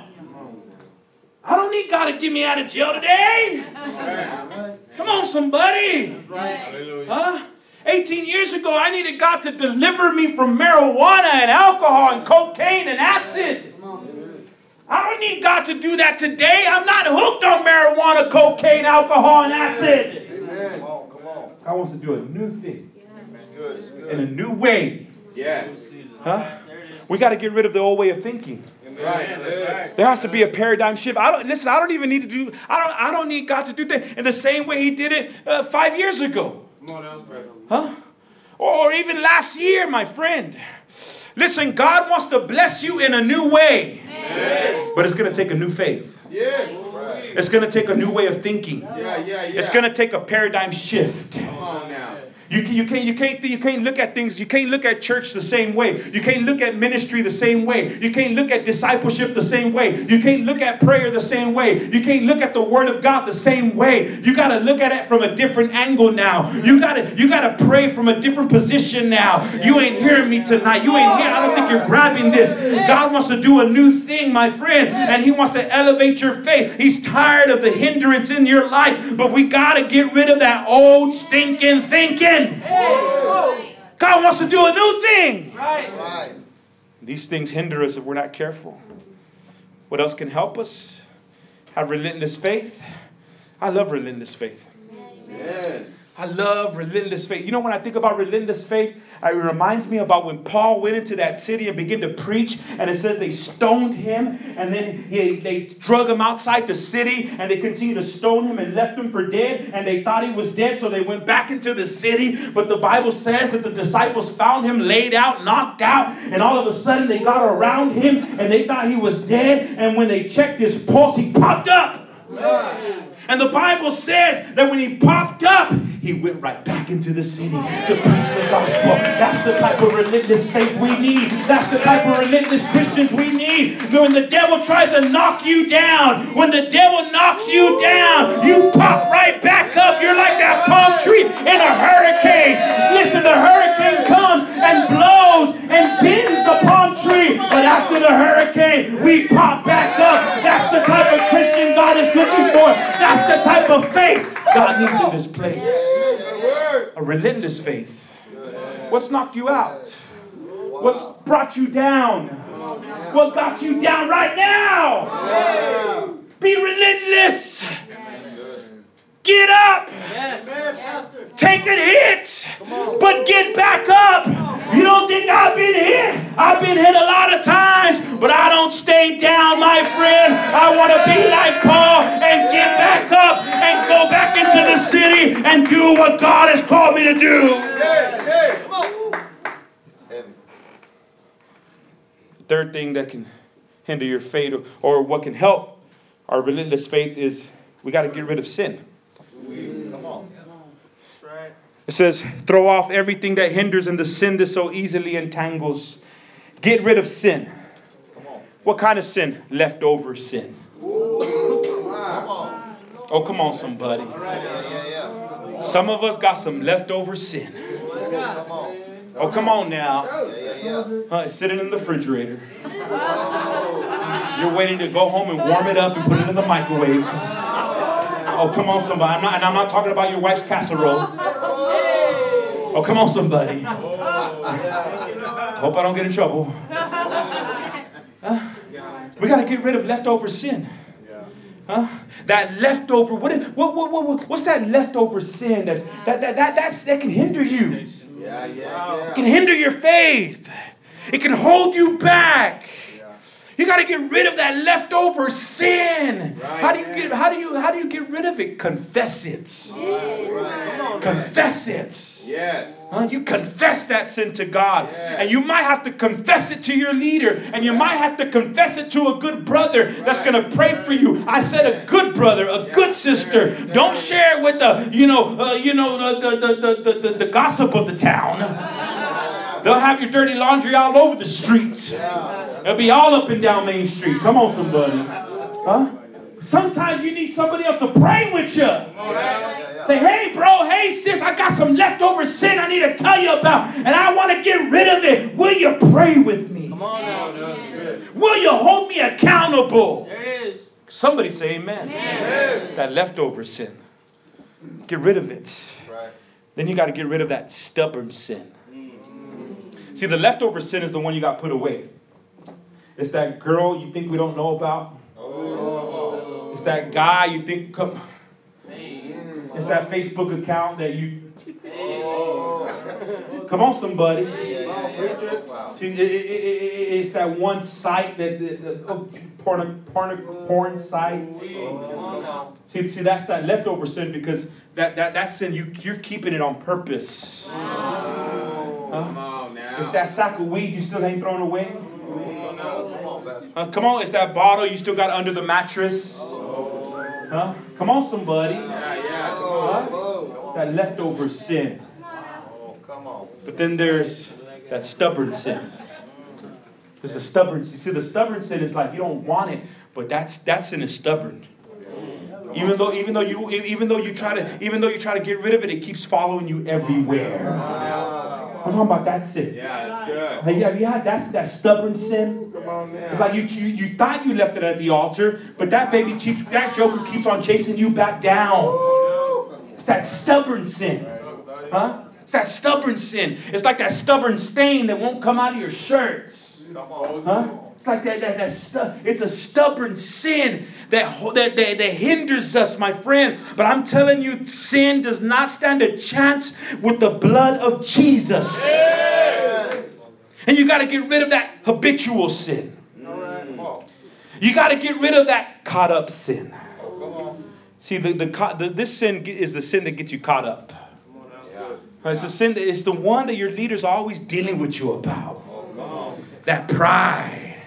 I don't need God to get me out of jail today. Come on, somebody. Huh? eighteen years ago, I needed God to deliver me from marijuana and alcohol and cocaine and acid. I don't need God to do that today. I'm not hooked on marijuana, cocaine, alcohol, and acid. Amen. Come on, come on. God wants to do a new thing. It's good, it's good. In a new way. Yes. Huh? We got to get rid of the old way of thinking. Right. Yes. There has to be a paradigm shift. I don't listen. I don't even need to do. I don't. I don't need God to do that in the same way He did it uh, five years ago. Come on now, brother. Huh? Or even last year, my friend. Listen, God wants to bless you in a new way. Amen. But it's going to take a new faith. Yes. It's going to take a new way of thinking. Yeah, yeah, yeah. It's going to take a paradigm shift. Come on now. You, you can't you can't you can't look at things. You can't look at church the same way. You can't look at ministry the same way. You can't look at discipleship the same way. You can't look at prayer the same way. You can't look at the Word of God the same way. You got to look at it from a different angle now. You got to you got to pray from a different position now. You ain't hearing me tonight. You ain't here. I don't think you're grabbing this. God wants to do a new thing, my friend, and He wants to elevate your faith. He's tired of the hindrance in your life, but we got to get rid of that old stinking thinking. God wants to do a new thing. Right. These things hinder us if we're not careful. What else can help us? Have relentless faith. I love relentless faith. Amen. I love relentless faith. You know, when I think about relentless faith, it reminds me about when Paul went into that city and began to preach, and it says they stoned him, and then he, they drug him outside the city, and they continued to stone him and left him for dead, and they thought he was dead, so they went back into the city. But the Bible says that the disciples found him laid out, knocked out, and all of a sudden they got around him, and they thought he was dead, and when they checked his pulse, he popped up. And the Bible says that when he popped up, he went right back into the city to preach the gospel. That's the type of relentless faith we need. That's the type of relentless Christians we need. When the devil tries to knock you down, when the devil knocks you down, you pop right back up. You're like that palm tree in a hurricane. Listen, the hurricane comes and blows and bends the palm tree. But after the hurricane, we pop back up. That's the type of Christian God is looking for. That's the type of faith God needs in this place. A relentless faith. What's knocked you out? What's brought you down? What got you down right now? Be relentless. Get up. Take a hit. But get back up. You don't think I've been hit? I've been hit a lot of times, but I don't stay down, my friend. I want to be like Paul and get back up and go back into the city and do what God has called me to do. Third thing that can hinder your faith, or, or what can help our relentless faith, is we got to get rid of sin. Come on. It says, throw off everything that hinders and the sin that so easily entangles. Get rid of sin. Come on. What kind of sin? Leftover sin. Come on. Oh, come on, somebody. Yeah, yeah, yeah. Some of us got some leftover sin. Come on. Oh, come on now. Yeah, yeah, yeah. Uh, it's sitting in the refrigerator. You're waiting to go home and warm it up and put it in the microwave. Oh, come on, somebody. I'm not, and I'm not talking about your wife's casserole. Oh, come on, somebody. I hope I don't get in trouble. Huh? We got to get rid of leftover sin. Huh? That leftover, what, is, what, what, what, what's that leftover sin that's, that, that, that, that's, that can hinder you? Yeah, yeah, yeah. It can hinder your faith. It can hold you back. You got to get rid of that leftover sin. Right. How do you get? How do you? How do you get rid of it? Confess it. Right. Confess it. Yes. Huh? You confess that sin to God, Yes. and you might have to confess it to your leader, and you might have to confess it to a good brother that's going to pray for you. I said a good brother, a good sister. Don't share it with the, you know, uh, you know, the the, the the the the gossip of the town. They'll have your dirty laundry all over the streets. It'll be all up and down Main Street. Come on, somebody. Huh? Sometimes you need somebody else to pray with you. Say, hey, bro, hey, sis, I got some leftover sin I need to tell you about, and I want to get rid of it. Will you pray with me? Come on now. Will you hold me accountable? There it is. Somebody say amen. Amen. That leftover sin. Get rid of it. Right. Then you got to get rid of that stubborn sin. See, the leftover sin is the one you got put away. It's that girl you think we don't know about. Oh. It's that guy you think come. It's that Facebook account that you. Oh. Come on, somebody. Wow. See, it, it, it, it, it's that one site that the, the oh, porn, porn, porn sites. See, see, that's that leftover sin because that, that, that sin you you're keeping it on purpose. Oh. Huh? Come on now. It's that sack of weed you still ain't thrown away. Come on, Uh, come on, it's that bottle you still got under the mattress. Huh? Come on, somebody. Yeah, yeah. Come Huh? on. That leftover sin. Come on. But then there's that stubborn sin. There's a stubborn sin. See, the stubborn sin is like you don't want it, but that's that sin is stubborn. Even though, even though you, even though you try to, even though you try to get rid of it, it keeps following you everywhere. I'm talking about that sin. Yeah, that's good. Have you, have you had that that stubborn sin? Come on now. It's like you, you you thought you left it at the altar, but that baby keeps, that joker keeps on chasing you back down. It's that stubborn sin, huh? It's that stubborn sin. It's like that stubborn stain that won't come out of your shirts, huh? It's like that that, that stu- it's a stubborn sin that, that that that hinders us, my friend. But I'm telling you, sin does not stand a chance with the blood of Jesus. And you got to get rid of that habitual sin. You got to get rid of that caught up sin. See, the, the, the this sin is the sin that gets you caught up. It's the sin that it's the one that your leader's always dealing with you about. That pride,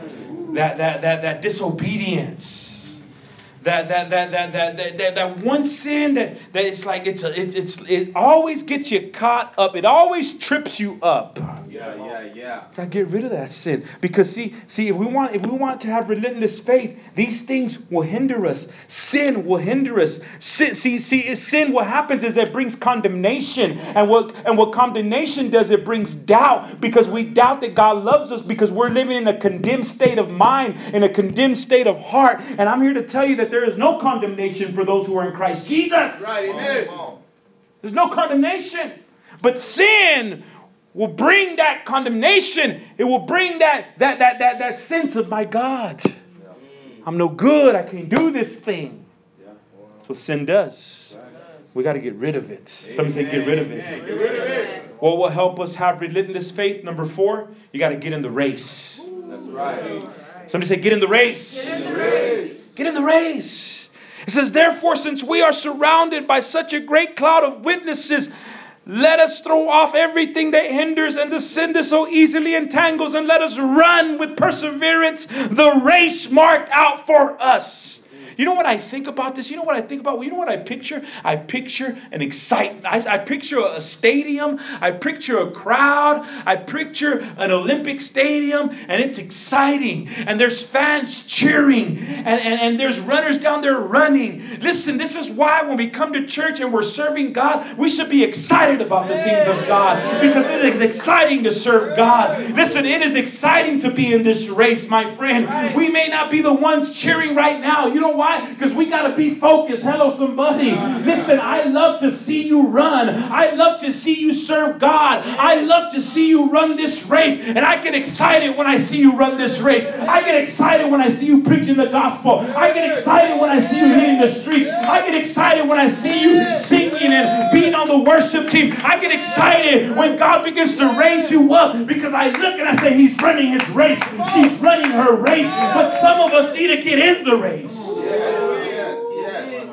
that that that that disobedience, that that that that that that, that, that one sin that, that it's like it's a, it's it's it always gets you caught up. It always trips you up. Yeah, yeah, yeah. Gotta get rid of that sin. Because see, see, if we want if we want to have relentless faith, these things will hinder us. Sin will hinder us. Sin, see, see, sin what happens is it brings condemnation. And what and what condemnation does, it brings doubt. Because we doubt that God loves us because we're living in a condemned state of mind, in a condemned state of heart. And I'm here to tell you that there is no condemnation for those who are in Christ Jesus. Right, amen. There's no condemnation. But sin will bring that condemnation. It will bring that that that that that sense of, my God, I'm no good. I can't do this thing. That's what sin does. We got to get rid of it. Some say get rid of it. Get rid of it. What will help us have relentless faith? Number four, you got to get in the race. That's right. Somebody say get in the race. Get in the race. Get in the race. It says, therefore, since we are surrounded by such a great cloud of witnesses, let us throw off everything that hinders and the sin that so easily entangles, and let us run with perseverance the race marked out for us. You know what I think about this? You know what I think about? Well, you know what I picture? I picture an excitement. I, I picture a stadium. I picture a crowd. I picture an Olympic stadium, and it's exciting. And there's fans cheering, and, and, and there's runners down there running. Listen, this is why when we come to church and we're serving God, we should be excited about the things of God, because it is exciting to serve God. Listen, it is exciting to be in this race, my friend. We may not be the ones cheering right now. You know why? Because we got to be focused. Hello, somebody. Listen, I love to see you run. I love to see you serve God. I love to see you run this race. And I get excited when I see you run this race. I get excited when I see you preaching the gospel. I get excited when I see you hitting the street. I get excited when I see you singing and being on the worship team. I get excited when God begins to raise you up, because I look and I say, he's running his race. She's running her race. But some of us need to get in the race. Yes, yes.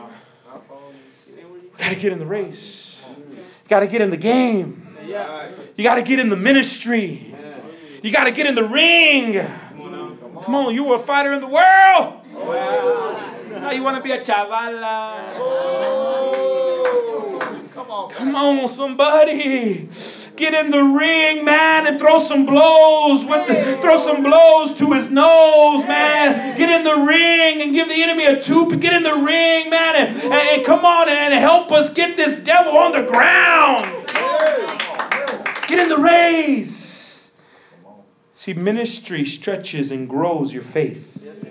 Got to get in the race. Got to get in the game. You got to get in the ministry. You got to get in the ring. Come on, you were a fighter in the world. Now you want to be a chavala. Come on, somebody. Get get in the ring, man, and throw some blows with the, throw some blows to his nose, man. Get in the ring and give the enemy a two. Get in the ring, man, and, and, and come on and help us get this devil on the ground. Get in the race. See, ministry stretches and grows your faith.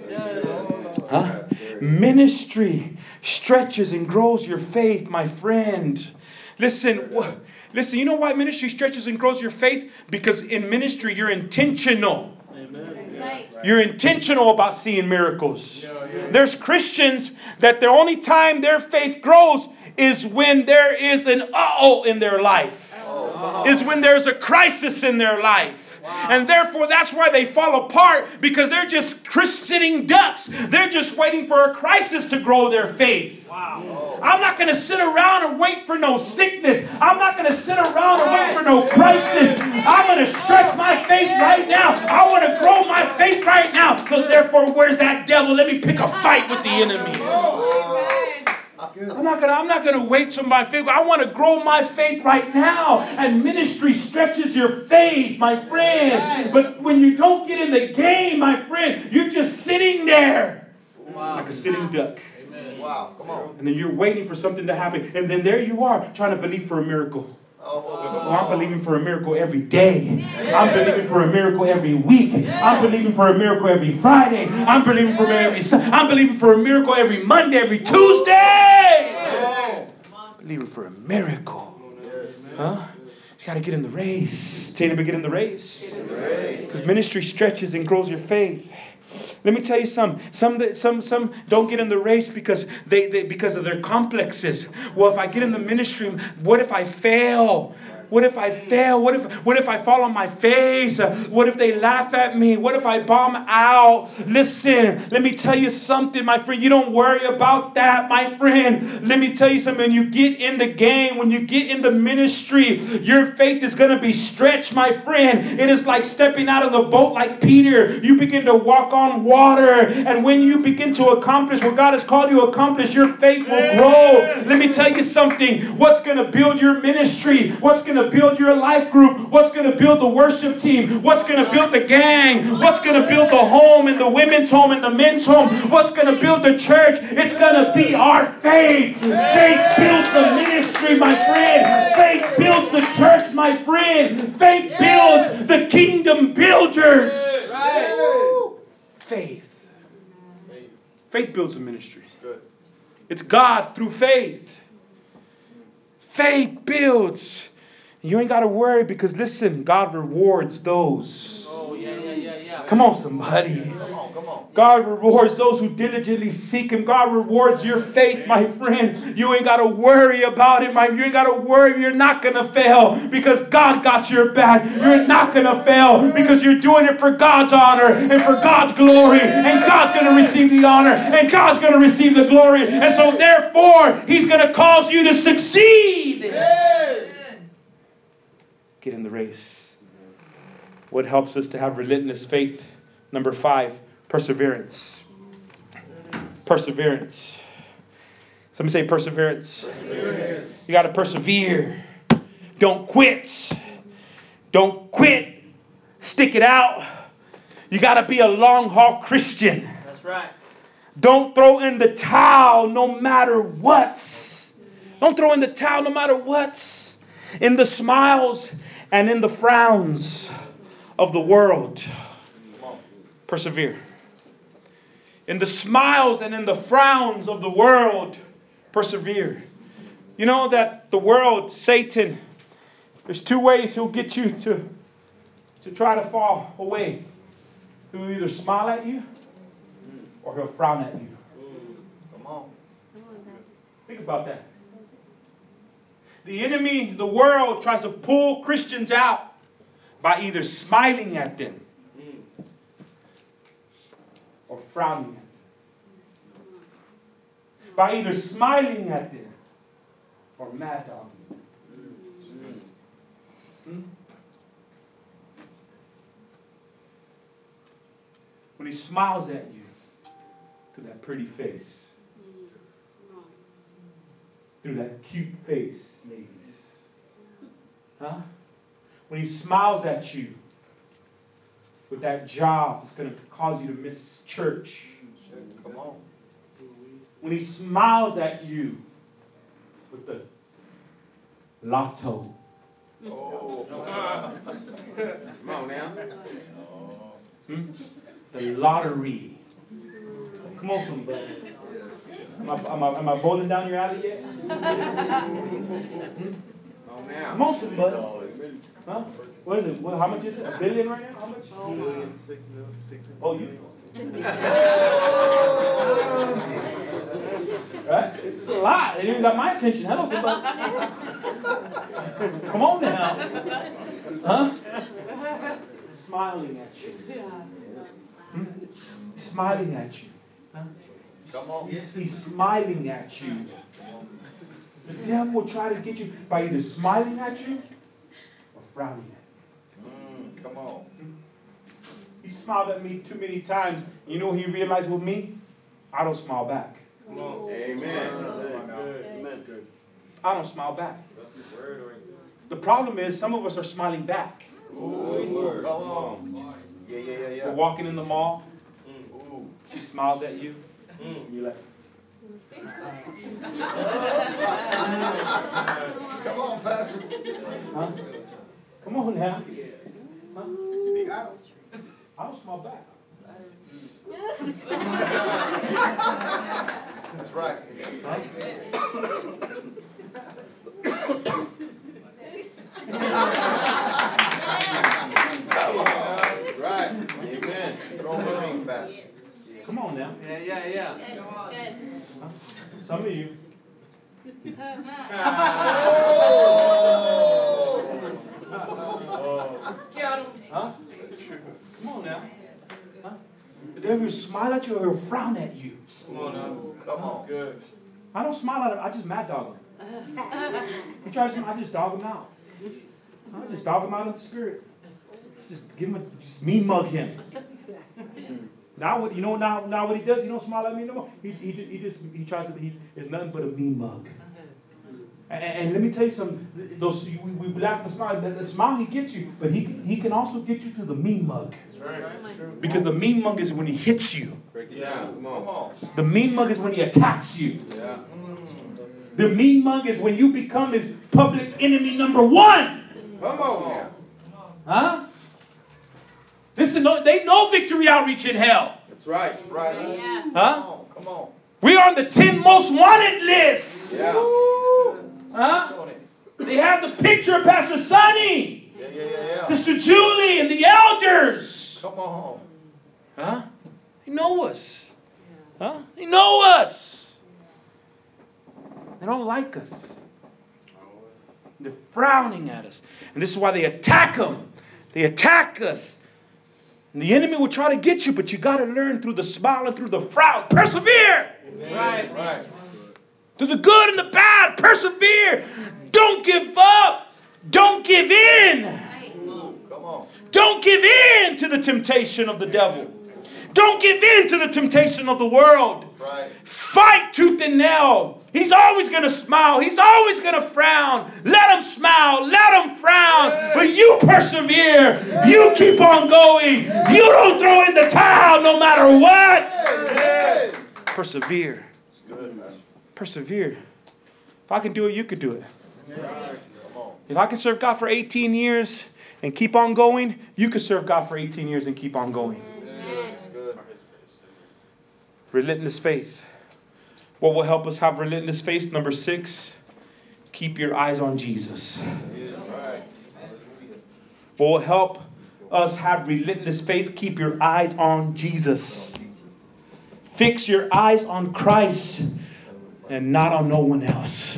Huh? Ministry stretches and grows your faith, my friend. Listen, wh- listen. You know why ministry stretches and grows your faith? Because in ministry, you're intentional. You're intentional about seeing miracles. There's Christians that the only time their faith grows is when there is an uh-oh in their life. Is when there's a crisis in their life. And therefore, that's why they fall apart, because they're just sitting ducks. They're just waiting for a crisis to grow their faith. Wow. I'm not going to sit around and wait for no sickness. I'm not going to sit around and wait for no crisis. I'm going to stretch my faith right now. I want to grow my faith right now. So therefore, where's that devil? Let me pick a fight with the enemy. I'm not gonna. I'm not gonna wait till my faith. I want to grow my faith right now. And ministry stretches your faith, my friend. But when you don't get in the game, my friend, you're just sitting there wow. like a sitting duck. Amen. Wow, come on. And then you're waiting for something to happen, and then there you are trying to believe for a miracle. Oh, well, I'm believing for a miracle every day. I'm believing for a miracle every week. I'm believing for a miracle every Friday. I'm believing for every. I'm believing for a miracle every Monday, every Tuesday. I'm believing for a miracle. Huh? You got to get in the race. Tell you to get in the race. Because ministry stretches and grows your faith. Let me tell you some. Some some some don't get in the race because they, they because of their complexes. Well, if I get in the ministry, what if I fail? What if I fail? What if what if I fall on my face? Uh, what if they laugh at me? What if I bomb out? Listen, let me tell you something, my friend. You don't worry about that, my friend. Let me tell you something. When you get in the game, when you get in the ministry, your faith is going to be stretched, my friend. It is like stepping out of the boat like Peter. You begin to walk on water. And when you begin to accomplish what God has called you to accomplish, your faith will grow. Let me tell you something. What's going to build your ministry? What's going to build your life group? What's going to build the worship team? What's going to build the gang? What's going to build the home and the women's home and the men's home? What's going to build the church? It's going to be our faith. Faith builds the ministry, my friend. Faith builds the church, my friend. Faith builds the kingdom builders. Faith. Faith builds a ministry. It's God through faith. Faith builds. You ain't got to worry because, listen, God rewards those. Oh, yeah, yeah, yeah, yeah. Come on, somebody. Come on, come on. God rewards those who diligently seek Him. God rewards your faith, my friend. You ain't got to worry about it, my. You ain't got to worry. You're not going to fail because God got your back. You're not going to fail because you're doing it for God's honor and for God's glory. And God's going to receive the honor and God's going to receive the glory. And so, therefore, He's going to cause you to succeed. Get in the race. What helps us to have relentless faith? Number five, perseverance. Perseverance. Somebody say perseverance. Perseverance. You got to persevere. Don't quit. Don't quit. Stick it out. You got to be a long haul Christian. That's right. Don't throw in the towel no matter what. Don't throw in the towel no matter what. In the smiles and in the frowns of the world, persevere. In the smiles and in the frowns of the world, persevere. You know that the world, Satan, there's two ways he'll get you to, to try to fall away. He'll either smile at you or he'll frown at you. Come on. Think about that. The enemy, the world, tries to pull Christians out by either smiling at them or frowning at them. By either smiling at them or mad dogging them. Hmm? When he smiles at you through that pretty face, through that cute face, ladies. Huh? When he smiles at you with that job that's going to cause you to miss church. Come on. When he smiles at you with the lotto. Oh. Come on now. Hmm? The lottery. Come on, somebody. Am I, am, I, am I bowling down your alley yet? Hmm? Come on now. Come on, somebody. Huh? What is it? What, how much is it? A billion right now? How much? A billion, six million, six Oh, you. Right? This is a lot. It even got my attention. Hello, somebody. Come on now. Huh? Smiling at you. Hmm? Smiling at you. Huh? Come on. He's, he's smiling at you. The devil will try to get you by either smiling at you or frowning at you. Mm, come on. He smiled at me too many times. You know what he realized with me? I don't smile back. Come on. Amen. Amen. Good. I don't smile back. The problem is some of us are smiling back. Ooh, come on. Yeah, yeah, yeah, yeah. You're walking in the mall. Ooh. She smiles at you. And you're like, Come on, Pastor. huh? Come on now. Huh? Speak out. I don't smile back. That's right. Huh? Right. Amen. Throw the ring, Pastor. Come on now. Yeah, yeah, yeah. Huh? Some of you. Huh? Come on now. Huh? The devil will smile at you or he'll frown at you. Come on now. Come on. Good. I don't smile at him. I just mad dog him. He tries to, I just dog him out. I just dog him out in the spirit. Just give him a, just mean mug him. Now what? You know now now what he does? He don't smile at me no more. He he, he just he tries to. He is nothing but a mean mug. And, and let me tell you something. Those we, we laugh at the smile. The, the smile he gets you, but he can, he can also get you to the mean mug. That's right. That's true. Because the mean mug is when he hits you. Break it down. Come on. Come on. The mean mug is when he attacks you. Yeah. The mean mug is when you become his public enemy number one. Come on now. Huh? Listen, no, they know Victory Outreach in hell. That's right. That's right. Huh? Come on. Come on. We are on the ten most wanted list. Yeah. Huh? They have the picture of Pastor Sonny, Yeah, yeah, yeah, yeah. Sister Julie, and the elders. Come on. Huh? They know us. Huh? They know us. They don't like us. They're frowning at us. And this is why they attack them. They attack us. And the enemy will try to get you, but you got to learn through the smile and through the frown. Persevere. Right. Right. Through the good and the bad. Persevere. Don't give up. Don't give in. Come on. Don't give in to the temptation of the devil. Don't give in to the temptation of the world. Right. Fight tooth and nail. He's always going to smile. He's always going to frown. Let him smile. Let him frown. Hey. But you persevere. Hey. You keep on going. Hey. You don't throw in the towel no matter what. Hey. Persevere. Good, Persevere. If I can do it, you could do it. Come on. If I can serve God for eighteen years and keep on going, you can serve God for eighteen years and keep on going. That's good. Relentless faith. What will help us have relentless faith? Number six, keep your eyes on Jesus. Right. What will help us have relentless faith? Keep your eyes on Jesus. Fix your eyes on Christ and not on no one else.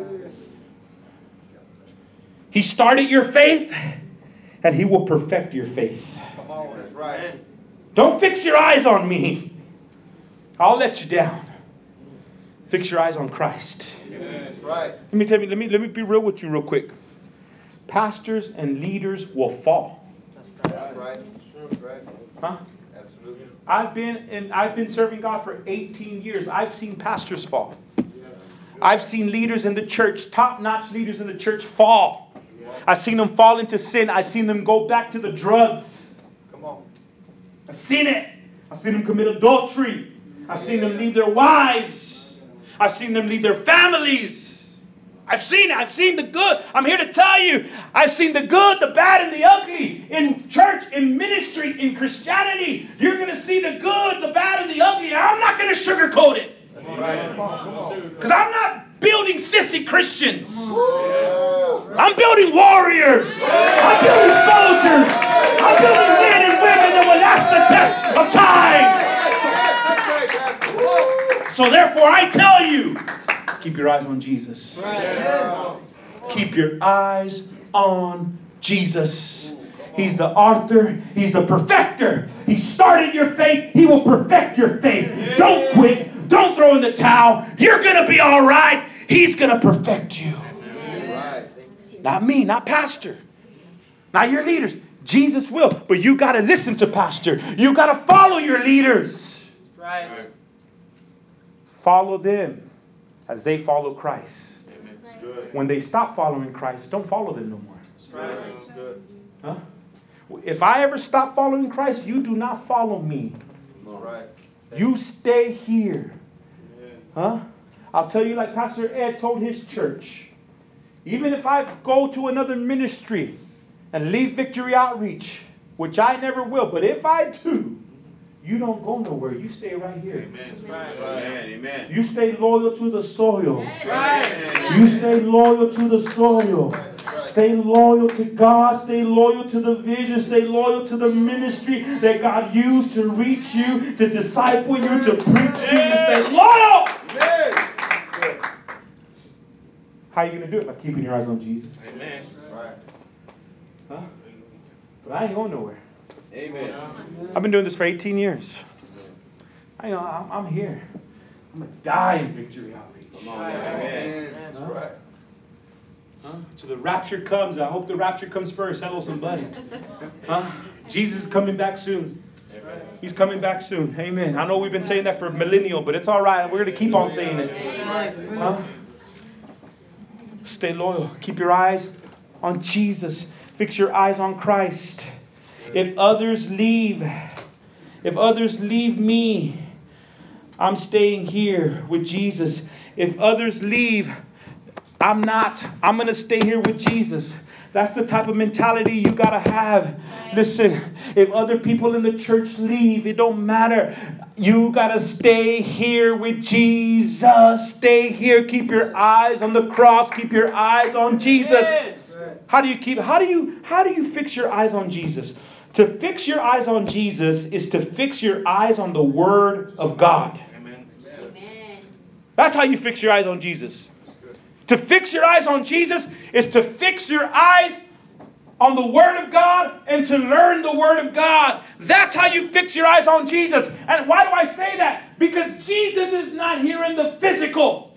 He started your faith and he will perfect your faith. Come on. That's right. Don't fix your eyes on me. I'll let you down. Fix your eyes on Christ. That's right. Let me tell you, let me let me be real with you real quick. Pastors and leaders will fall. That's right. That's right. Huh? Absolutely. I've been in I've been serving God for eighteen years. I've seen pastors fall. I've seen leaders in the church, top-notch leaders in the church fall. Wow. I've seen them fall into sin. I've seen them go back to the drugs. Come on. I've seen it. I've seen them commit adultery. I've seen them leave their wives. I've seen them leave their families. I've seen it. I've seen the good. I'm here to tell you, I've seen the good, the bad, and the ugly in church, in ministry, in Christianity. You're going to see the good, the bad, and the ugly. I'm not going to sugarcoat it. Because I'm not building sissy Christians. I'm building warriors. I'm building soldiers. I'm building men and women that will last the test of time. So therefore, I tell you, keep your eyes on Jesus. Keep your eyes on Jesus. He's the author. He's the perfecter. He started your faith. He will perfect your faith. Don't quit. Don't throw in the towel. You're going to be all right. He's going to perfect you. Not me, not pastor. Not your leaders. Jesus will. But you got to listen to pastor. You got to follow your leaders. Right. Follow them as they follow Christ. When they stop following Christ, don't follow them no more. Huh? If I ever stop following Christ, you do not follow me. You stay here. Huh? I'll tell you like Pastor Ed told his church. Even if I go to another ministry and leave Victory Outreach, which I never will, but if I do, you don't go nowhere. You stay right here. Amen. Amen. Amen. You stay loyal to the soil. Right. You stay loyal to the soil. Stay loyal to God. Stay loyal to the vision. Stay loyal to the ministry that God used to reach you, to disciple you, to preach you. You stay loyal. How are you going to do it? By keeping your eyes on Jesus. Amen. Right. Huh? But I ain't going nowhere. Amen. I've been doing this for eighteen years. I know I'm, I'm here. I'm going to die in Victory Outreach. Come on. Amen. That's Huh? right. Huh? Till the rapture comes. I hope the rapture comes first. Hello, somebody. Huh? Jesus is coming back soon. He's coming back soon. Amen. I know we've been saying that for millennial, but it's all right. We're going to keep on saying it. Huh? Stay loyal. Keep your eyes on Jesus. Fix your eyes on Christ. If others leave, if others leave me, I'm staying here with Jesus. If others leave, I'm not. I'm going to stay here with Jesus. That's the type of mentality you got to have. Listen, if other people in the church leave, it don't matter. You got to stay here with Jesus. Stay here. Keep your eyes on the cross. Keep your eyes on Jesus. How do you keep how do you how do you fix your eyes on Jesus? To fix your eyes on Jesus is to fix your eyes on the Word of God. Amen. That's how you fix your eyes on Jesus. To fix your eyes on Jesus is to fix your eyes on the Word of God and to learn the Word of God. That's how you fix your eyes on Jesus. And why do I say that? Because Jesus is not here in the physical.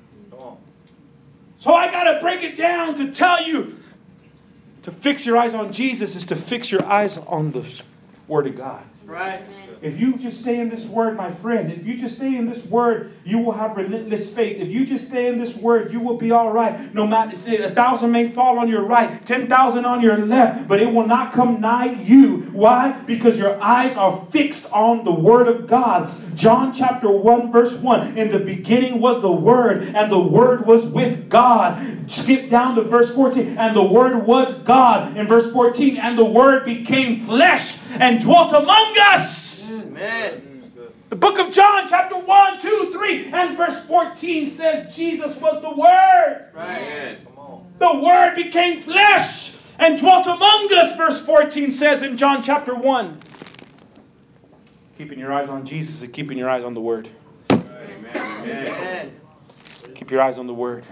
So I got to break it down to tell you, to fix your eyes on Jesus is to fix your eyes on the Word of God. Right. If you just stay in this Word, my friend, if you just stay in this Word, you will have relentless faith. If you just stay in this Word, you will be all right. No matter, a thousand may fall on your right, ten thousand on your left, but it will not come nigh you. Why? Because your eyes are fixed on the Word of God. John chapter one, verse one. In the beginning was the Word, and the Word was with God. Skip down to verse fourteen. And the Word was God. In verse fourteen, and the Word became flesh and dwelt among us. Amen. The book of John, chapter one, two, three, and verse fourteen says Jesus was the Word. Right. Come on. The Word became flesh and dwelt among us, verse fourteen says in John chapter one. Keeping your eyes on Jesus and keeping your eyes on the Word. Amen. Amen. Keep your eyes on the Word.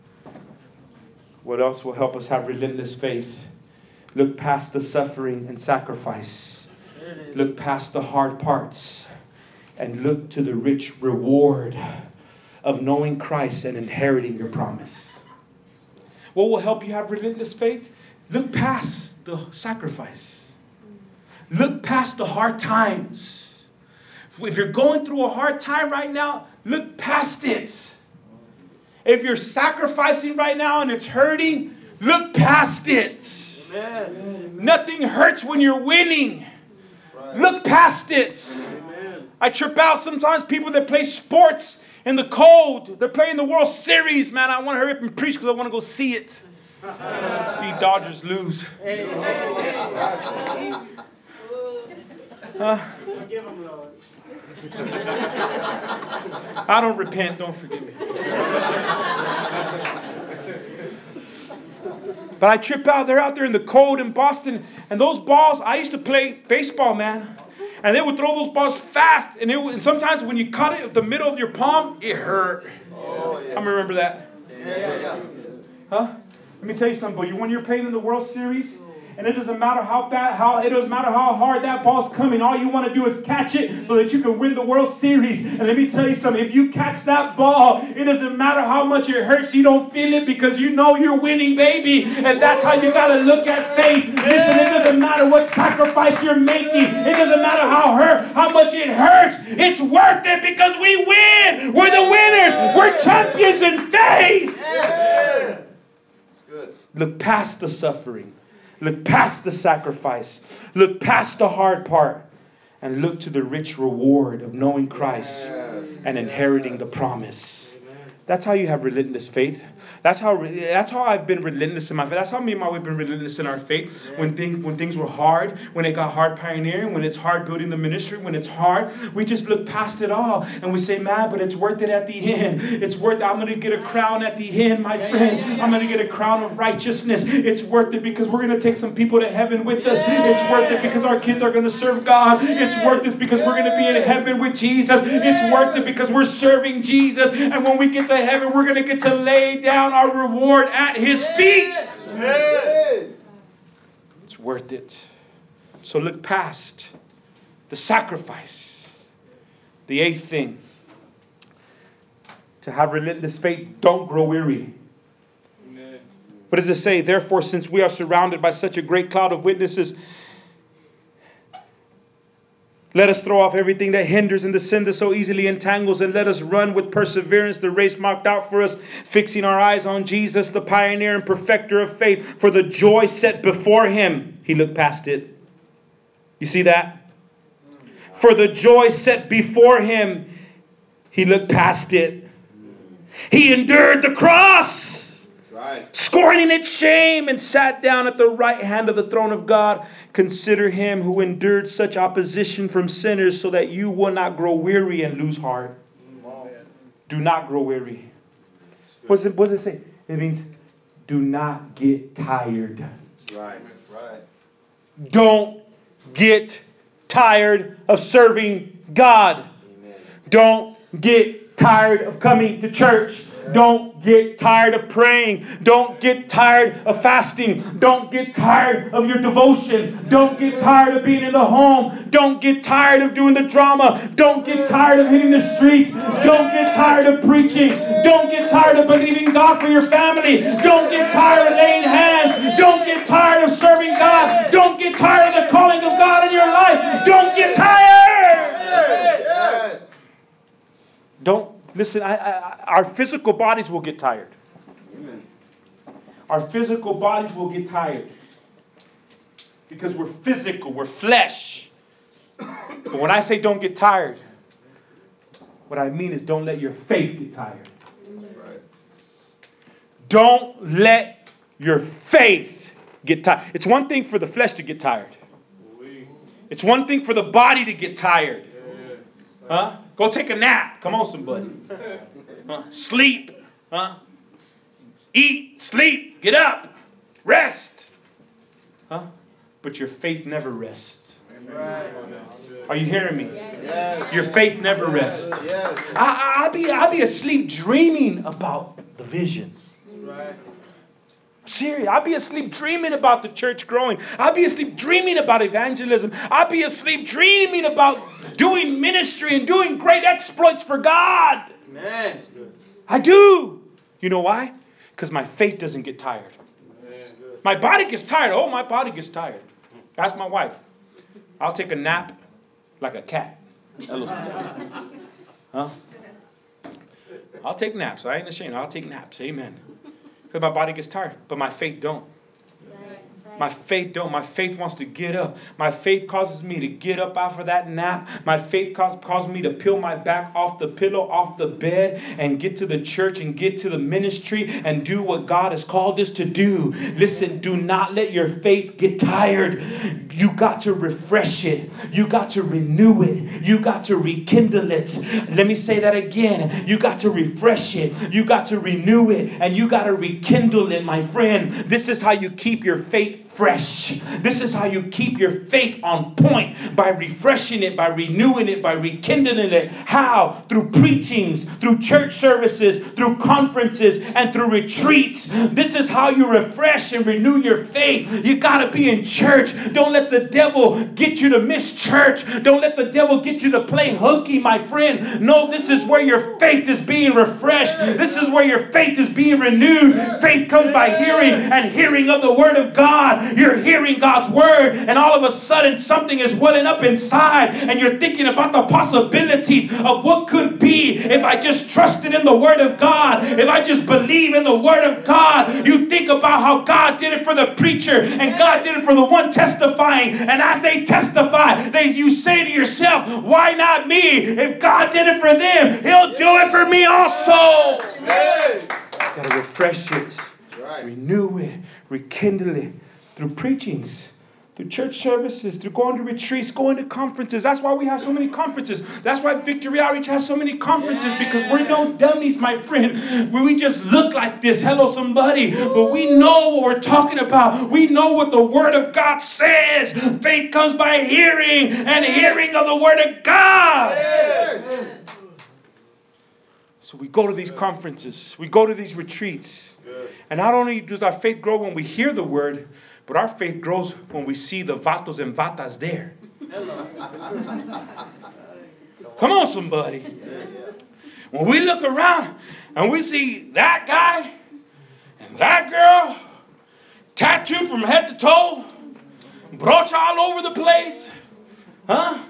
What else will help us have relentless faith? Look past the suffering and sacrifice. Look past the hard parts and look to the rich reward of knowing Christ and inheriting your promise. What will help you have relentless faith? Look past the sacrifice. Look past the hard times. If you're going through a hard time right now, look past it. If you're sacrificing right now and it's hurting, Look past it. Amen. Nothing hurts when you're winning. Right. Look past it. Amen. I trip out sometimes. People that play sports in the cold, they're playing the World Series. Man, I want to hurry up and preach because I want to go see it. I want to see Dodgers lose. Huh? Forgive them, Lord. I don't repent. Don't forgive me. But I trip out. They're out there in the cold in Boston. And those balls, I used to play baseball, man. And they would throw those balls fast. And, it would, and sometimes when you caught it at the middle of your palm, it hurt. Oh, yeah. I remember that. Yeah, yeah, yeah. Huh? Let me tell you something, but when you're playing in the World Series, and it doesn't matter how bad, how it doesn't matter how hard that ball's coming. All you want to do is catch it so that you can win the World Series. And let me tell you something. If you catch that ball, it doesn't matter how much it hurts. You don't feel it because you know you're winning, baby. And that's how you got to look at faith. Listen, it doesn't matter what sacrifice you're making. It doesn't matter how hurt, how much it hurts. It's worth it because we win. We're the winners. We're champions in faith. Yeah. It's good. Look past the suffering. Look past the sacrifice. Look past the hard part. And look to the rich reward of knowing Christ and inheriting the promise. That's how you have relentless faith. That's how that's how I've been relentless in my faith. That's how me and my wife have been relentless in our faith. When things when things were hard, when it got hard pioneering, when it's hard building the ministry, when it's hard, we just look past it all and we say, man, but it's worth it at the end. It's worth it. I'm going to get a crown at the end, my friend. I'm going to get a crown of righteousness. It's worth it because we're going to take some people to heaven with us. It's worth it because our kids are going to serve God. It's worth it because we're going to be in heaven with Jesus. It's worth it because we're serving Jesus. And when we get to heaven, we're going to get to lay down our reward at His feet. It's worth it. So look past the sacrifice. The eighth thing, to have relentless faith, don't grow weary. What does it say? Therefore, since we are surrounded by such a great cloud of witnesses, let us throw off everything that hinders and the sin that so easily entangles, and let us run with perseverance the race marked out for us, fixing our eyes on Jesus, the pioneer and perfecter of faith. For the joy set before Him, He looked past it. You see that? For the joy set before Him, He looked past it. He endured the cross, Right. scorning its shame, and sat down at the right hand of the throne of God. Consider Him who endured such opposition from sinners, so that you will not grow weary and lose heart. Do not grow weary. What does it, what does it say? It means do not get tired. That's right. That's right. Don't get tired of serving God. Amen. Don't get tired of coming to church. Don't get tired of praying. Don't get tired of fasting. Don't get tired of your devotion. Don't get tired of being in the home. Don't get tired of doing the drama. Don't get tired of hitting the streets. Don't get tired of preaching. Don't get tired of believing God for your family. Don't get tired of laying hands. Don't get tired of serving God. Don't get tired of the calling of God in your life. Don't get tired. Yes. Don't listen. I, I, our physical bodies will get tired. Amen. Our physical bodies will get tired because we're physical, we're flesh. But when I say don't get tired, what I mean is don't let your faith get tired. That's right. Don't let your faith get tired. It's one thing for the flesh to get tired. It's one thing for the body to get tired. Huh? Go take a nap. Come on, somebody. Huh? Sleep. Huh? Eat. Sleep. Get up. Rest. Huh? But your faith never rests. Are you hearing me? Yes. Your faith never rests. Yes. I, I'll be I'll be asleep dreaming about the vision. Serious. I'll be asleep dreaming about the church growing. I'll be asleep dreaming about evangelism. I'll be asleep dreaming about doing ministry and doing great exploits for God. Amen. I do. You know why? Because my faith doesn't get tired. My body gets tired. Oh, my body gets tired. Ask my wife. I'll take a nap like a cat. Huh? I'll take naps. I ain't ashamed. I'll take naps. Amen. Because my body gets tired, but my faith don't. My faith don't. My faith wants to get up. My faith causes me to get up out of that nap. My faith causes, causes me to peel my back off the pillow, off the bed, and get to the church and get to the ministry and do what God has called us to do. Listen, do not let your faith get tired. You got to refresh it. You got to renew it. You got to rekindle it. Let me say that again. You got to refresh it. You got to renew it. And you got to rekindle it, my friend. This is how you keep your faith fresh. This is how you keep your faith on point, by refreshing it, by renewing it, by rekindling it. How? Through preachings, through church services, through conferences, and through retreats. This is how you refresh and renew your faith. You got to be in church. Don't let the devil get you to miss church. Don't let the devil get you to play hooky, my friend. No, this is where your faith is being refreshed. This is where your faith is being renewed. Faith comes by hearing, and hearing of the word of God. You're hearing God's word, and all of a sudden something is welling up inside, and you're thinking about the possibilities of what could be if I just trusted in the word of God, if I just believe in the word of God. You think about how God did it for the preacher, and God did it for the one testifying, and as they testify, they, you say to yourself, why not me? If God did it for them, he'll do it for me also. Got to refresh it, renew it, rekindle it. Through preachings, through church services, through going to retreats, going to conferences. That's why we have so many conferences. That's why Victory Outreach has so many conferences, because we're no dummies, my friend. We just look like this. Hello, somebody. But we know what we're talking about. We know what the Word of God says. Faith comes by hearing, and hearing of the Word of God. So we go to these conferences. We go to these retreats. And not only does our faith grow when we hear the Word, but our faith grows when we see the vatos and vatas there. Come on, somebody. When we look around and we see that guy and that girl tattooed from head to toe, broach all over the place, huh?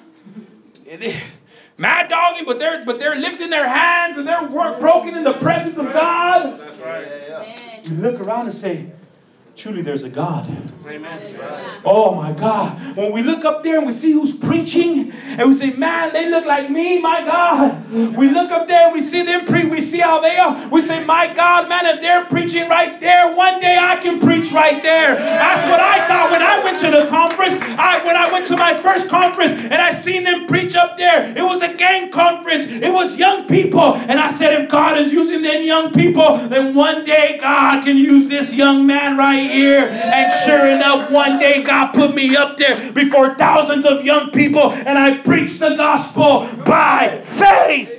Mad dogging, but they're but they're lifting their hands and they're broken in the presence of God. That's right. Yeah, yeah. We look around and say, truly, there's a God. Amen. Oh my God. When we look up there and we see who's preaching, and we say, man, they look like me, my God. We look up there and we see them preach, we see how they are. We say, my God, man, if they're preaching right there, one day I can preach right there. That's what I thought when I went to the conference. I when I went to my first conference and I seen them preach up there. It was a gang conference. It was young people. And I said, if God is using them young people, then one day God can use this young man right here. And sure enough, one day God put me up there before thousands of young people, and I preached the gospel by faith.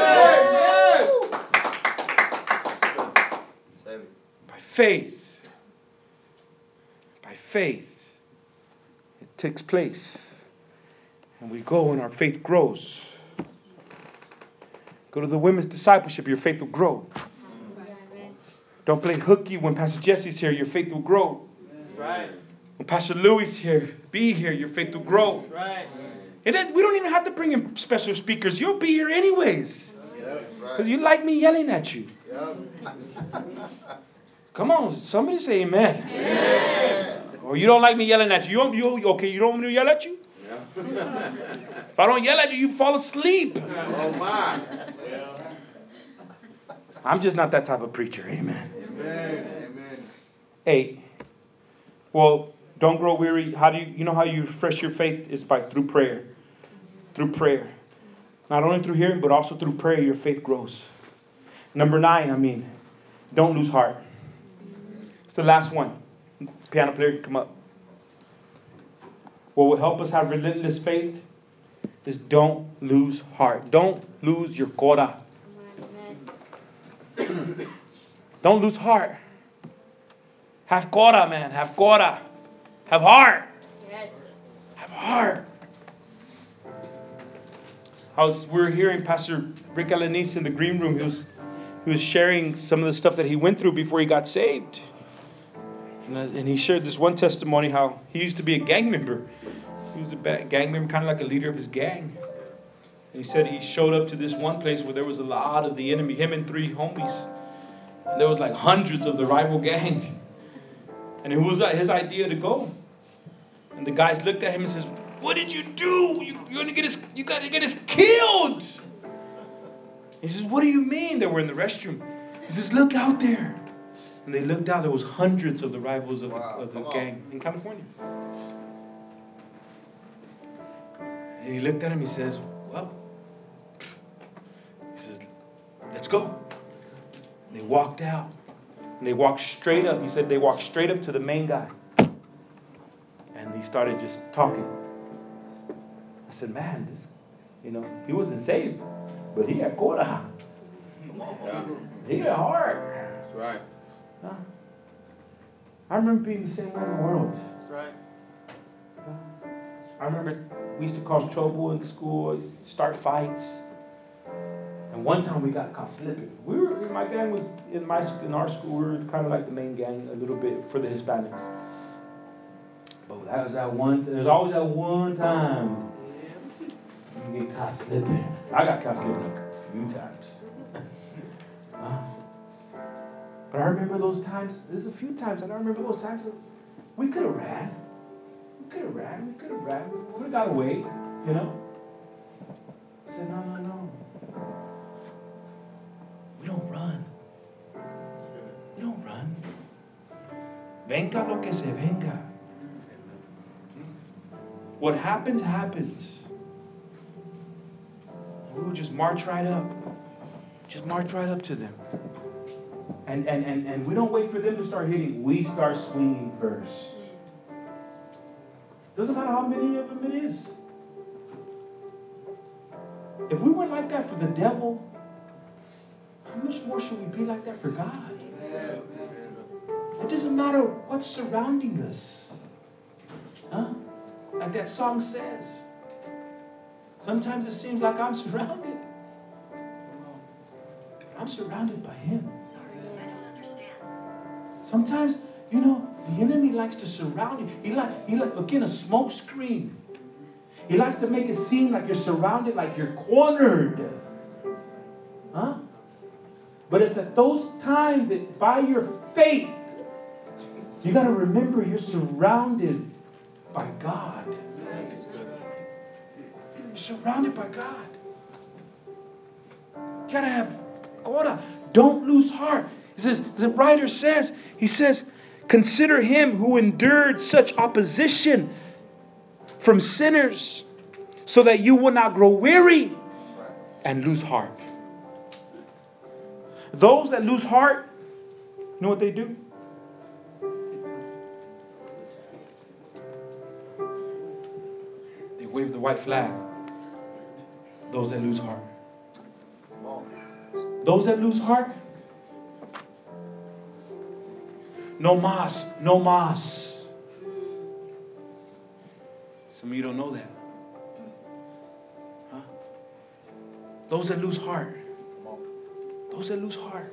By faith. By faith. It takes place. And we go and our faith grows. Go to the women's discipleship, your faith will grow. Don't play hooky when Pastor Jesse's here, your faith will grow. Right. When Pastor Louis is here, be here, your faith will grow. Right. And then we don't even have to bring in special speakers. You'll be here anyways. Because right. You like me yelling at you. Yep. Come on, somebody say amen. Amen. Or you don't like me yelling at you. You, you okay, you don't want me to yell at you? Yeah. If I don't yell at you, you fall asleep. Oh my. I'm just not that type of preacher. Amen. Amen. Amen. Eight. Well, don't grow weary. How do you, you know how you refresh your faith? Is by through prayer. Through prayer. Not only through hearing, but also through prayer, your faith grows. Number nine, I mean, don't lose heart. It's the last one. Piano player, come up. What will help us have relentless faith is don't lose heart. Don't lose your cora. Don't lose heart. Have cora, man. Have cora. Have heart. Yes. Have heart. I was, we were hearing Pastor Rick Alanis in the green room. He was, he was sharing some of the stuff that he went through before he got saved. And, and he shared this one testimony how he used to be a gang member. He was a gang member, kind of like a leader of his gang. And he said he showed up to this one place where there was a lot of the enemy, him and three homies. And there was like hundreds of the rival gang. And it was his idea to go. And the guys looked at him and says, "What did you do? You, you're gonna get us. You gotta get us killed." He says, "What do you mean?" They were in the restroom. He says, "Look out there." And they looked out. There was hundreds of the rivals of the, Wow, of the come on. gang in California. And he looked at him. He says, "Well," he says, "let's go." And they walked out. And they walked straight up. He said they walked straight up to the main guy. And he started just talking. I said, "Man, this, you know, he wasn't saved, but he had cora. Yeah. He had heart." That's right. Huh? I remember being the same way in the world. That's right. Huh? I remember we used to cause trouble in school, start fights. And one time we got caught slipping. We were, my gang was in my in our school. We were kind of like the main gang a little bit for the Hispanics. But that was that one. There's always that one time you get caught slipping. I got caught slipping a few times. Huh? But I remember those times. There's a few times, and I remember those times. We could have ran. We could have ran. We could have ran. We would have got away. You know. I said, no, no, no. We don't run. We don't run. Venga lo que se venga. What happens, happens. We would just march right up. Just march right up to them. And, and, and, and we don't wait for them to start hitting. We start swinging first. Doesn't matter how many of them it is. If we were like that for the devil, how much more should we be like that for God? It doesn't matter what's surrounding us. Huh? Like that song says. Sometimes it seems like I'm surrounded. I'm surrounded by Him. Sorry, I don't understand. Sometimes, you know, the enemy likes to surround you. He like, he like, again, a smoke screen. He likes to make it seem like you're surrounded, like you're cornered. Huh? But it's at those times that by your faith, you got to remember you're surrounded by God. You're surrounded by God. You got to have God. Don't lose heart. He says, the writer says, he says, consider Him who endured such opposition from sinners so that you will not grow weary and lose heart. Those that lose heart, you know what they do? They wave the white flag. Those that lose heart. Those that lose heart. No mas, no mas. Some of you don't know that. Huh? Those that lose heart. Those that lose heart.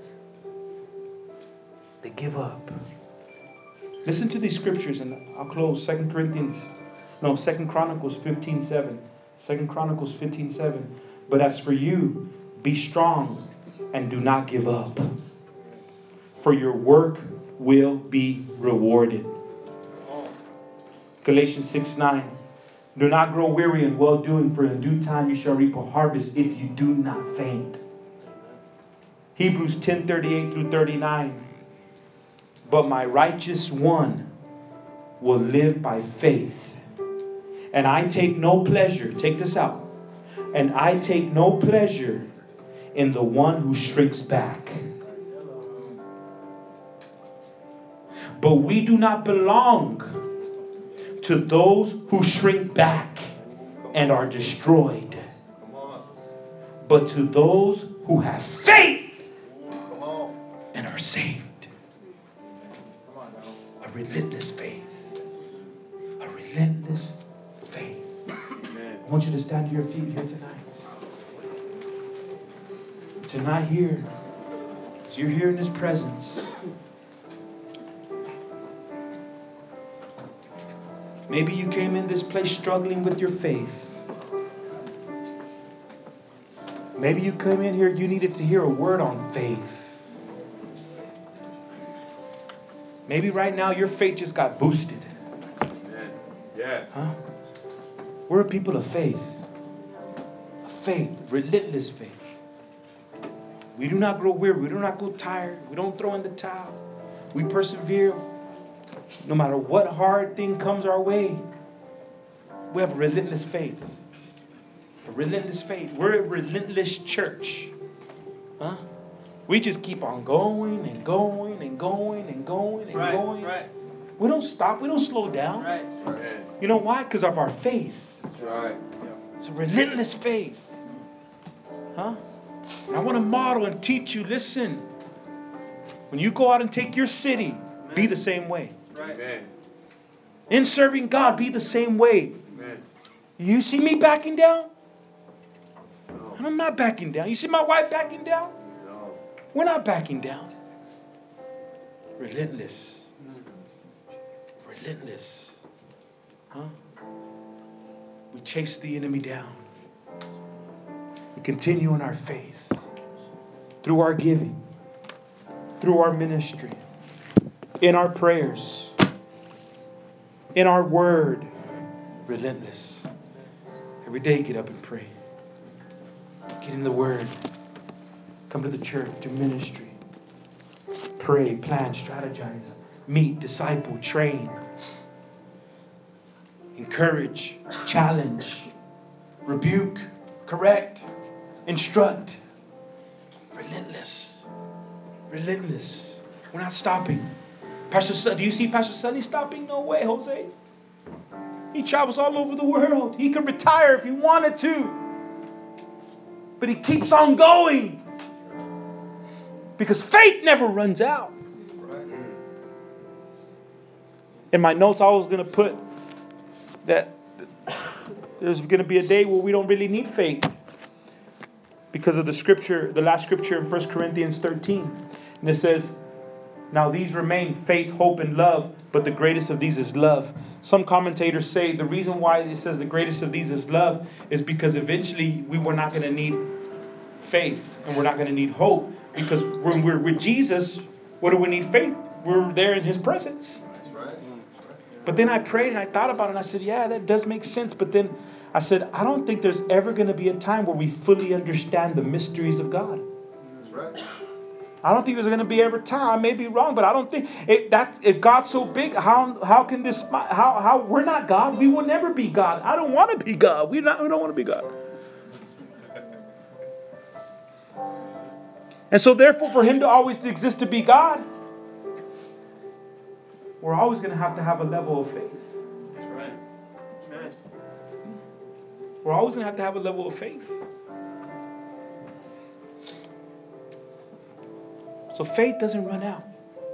They give up. Listen to these scriptures and I'll close. Second Corinthians, no, Second Chronicles fifteen seven. Second Chronicles fifteen seven. But as for you, be strong and do not give up. For your work will be rewarded. Galatians six nine. Do not grow weary in well doing, for in due time you shall reap a harvest if you do not faint. Hebrews ten thirty-eight through thirty-nine. But my righteous one will live by faith. And I take no pleasure, take this out. And I take no pleasure in the one who shrinks back. But we do not belong to those who shrink back and are destroyed, but to those who have faith and are saved. A relentless faith. A relentless faith. I want you to stand to your feet here tonight. Tonight here, as you're here in His presence, maybe you came in this place struggling with your faith. Maybe you came in here, you needed to hear a word on faith. Maybe right now your faith just got boosted. Amen. Yes. Huh? We're a people of faith. A faith, relentless faith. We do not grow weary. We do not go tired. We don't throw in the towel. We persevere. No matter what hard thing comes our way, we have a relentless faith. A relentless faith. We're a relentless church. Huh? We just keep on going and going and going and going and Right, going. right. We don't stop. We don't slow down. Right. Amen. You know why? Because of our faith. That's right. It's a relentless faith. Huh? And I want to model and teach you, listen. When you go out and take your city, be the same way. Right. Amen. In serving God, be the same way. Amen. You see me backing down? No. I'm not backing down. You see my wife backing down? No. We're not backing down. Relentless. Relentless. Huh? We chase the enemy down. We continue in our faith. Through our giving. Through our ministry. In our prayers. In our word. Relentless. Every day get up and pray. Get in the word. Come to the church, do ministry. Pray, plan, strategize. Meet, disciple, train. Encourage, challenge, rebuke, correct, instruct. Relentless. Relentless. We're not stopping. Pastor Sun, do you see Pastor Sonny stopping? No way, Jose. He travels all over the world. He could retire if he wanted to. But he keeps on going. Because faith never runs out. In my notes, I was going to put that there's going to be a day where we don't really need faith. Because of the scripture, the last scripture in First Corinthians thirteen. And it says, now these remain faith, hope, and love, but the greatest of these is love. Some commentators say the reason why it says the greatest of these is love is because eventually we were not going to need faith and we're not going to need hope. Because when we're with Jesus, what do we need faith? We're there in His presence. But then I prayed and I thought about it and I said, yeah, that does make sense. But then I said, I don't think there's ever going to be a time where we fully understand the mysteries of God. That's right. I don't think there's going to be ever time. I may be wrong, but I don't think if that if God's so big, how how can this how how we're not God? We will never be God. I don't want to be God. We not we don't want to be God. And so therefore, for Him to always to exist to be God, we're always going to have to have a level of faith. That's right. That's right. We're always going to have to have a level of faith. So faith doesn't run out.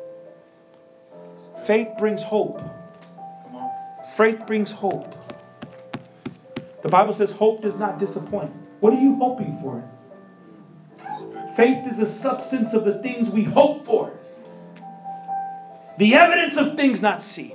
Faith brings hope. Come on. Faith brings hope. The Bible says hope does not disappoint. What are you hoping for? Faith is the substance of the things we hope for. The evidence of things not seen.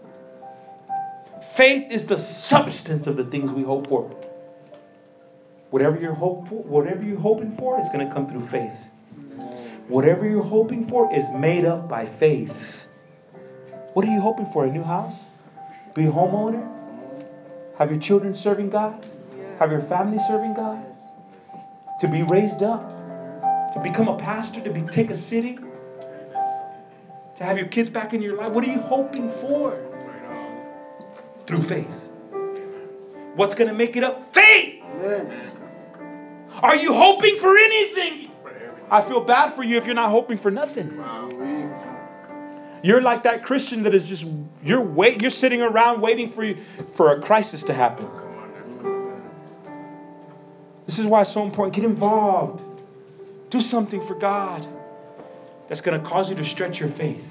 Faith is the substance of the things we hope for. Whatever you're hope for, whatever you're hoping for is going to come through faith. Whatever you're hoping for is made up by faith. What are you hoping for? A new house? Be a homeowner? Have your children serving God? Have your family serving God? To be raised up? To become a pastor? To be take a city? To have your kids back in your life? What are you hoping for? Through faith. What's going to make it up? Faith! Are you hoping for anything? I feel bad for you if you're not hoping for nothing. You're like that Christian that is just you're wait you're sitting around waiting for you for a crisis to happen. This is why it's so important. Get involved. Do something for God that's going to cause you to stretch your faith.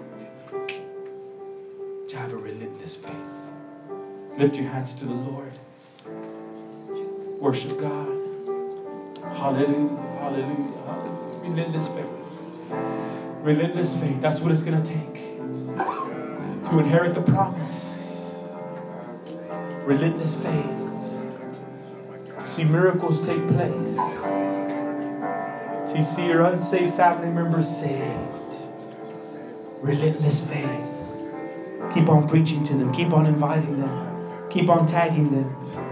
To have a relentless faith. Lift your hands to the Lord. Worship God. Hallelujah. Hallelujah. Hallelujah. Relentless faith. Relentless faith. That's what it's going to take to inherit the promise. Relentless faith. To see miracles take place. To see your unsaved family members saved. Relentless faith. Keep on preaching to them. Keep on inviting them. Keep on tagging them.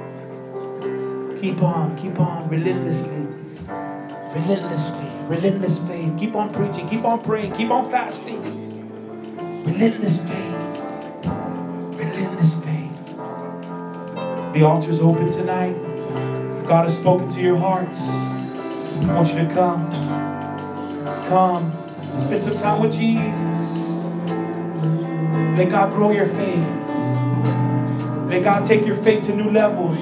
Keep on, keep on, relentlessly. Relentlessly. Relentless faith. Keep on preaching. Keep on praying. Keep on fasting. Relentless faith. Relentless faith. The altar's open tonight. God has spoken to your hearts. I want you to come. Come. Spend some time with Jesus. Let God grow your faith. Let God take your faith to new levels.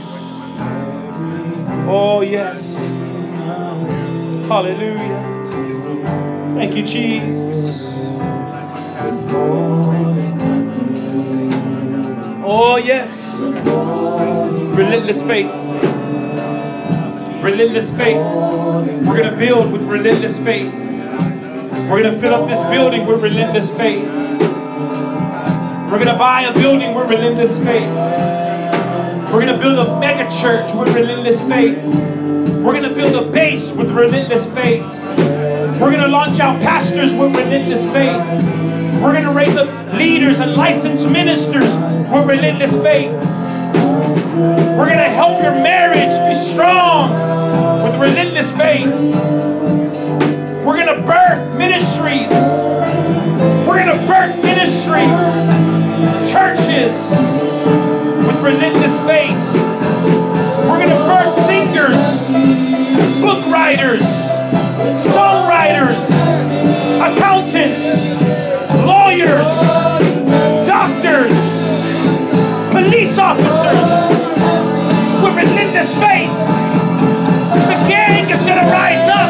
Oh, yes. Hallelujah. Thank you, Jesus. Oh, yes. Relentless faith. Relentless faith. We're going to build with relentless faith. We're going to fill up this building with relentless faith. We're going to buy a building with relentless faith. We're going to build a mega church with relentless faith. We're going to build a base with relentless faith. We're going to launch out pastors with relentless faith. We're going to raise up leaders and licensed ministers with relentless faith. We're going to help your marriage be strong with relentless faith. We're going to birth ministries. We're going to birth ministries, churches with relentless faith. We're going to birth singers, book writers, songwriters, accountants, lawyers, doctors, police officers with relentless faith. The gang is going to rise up.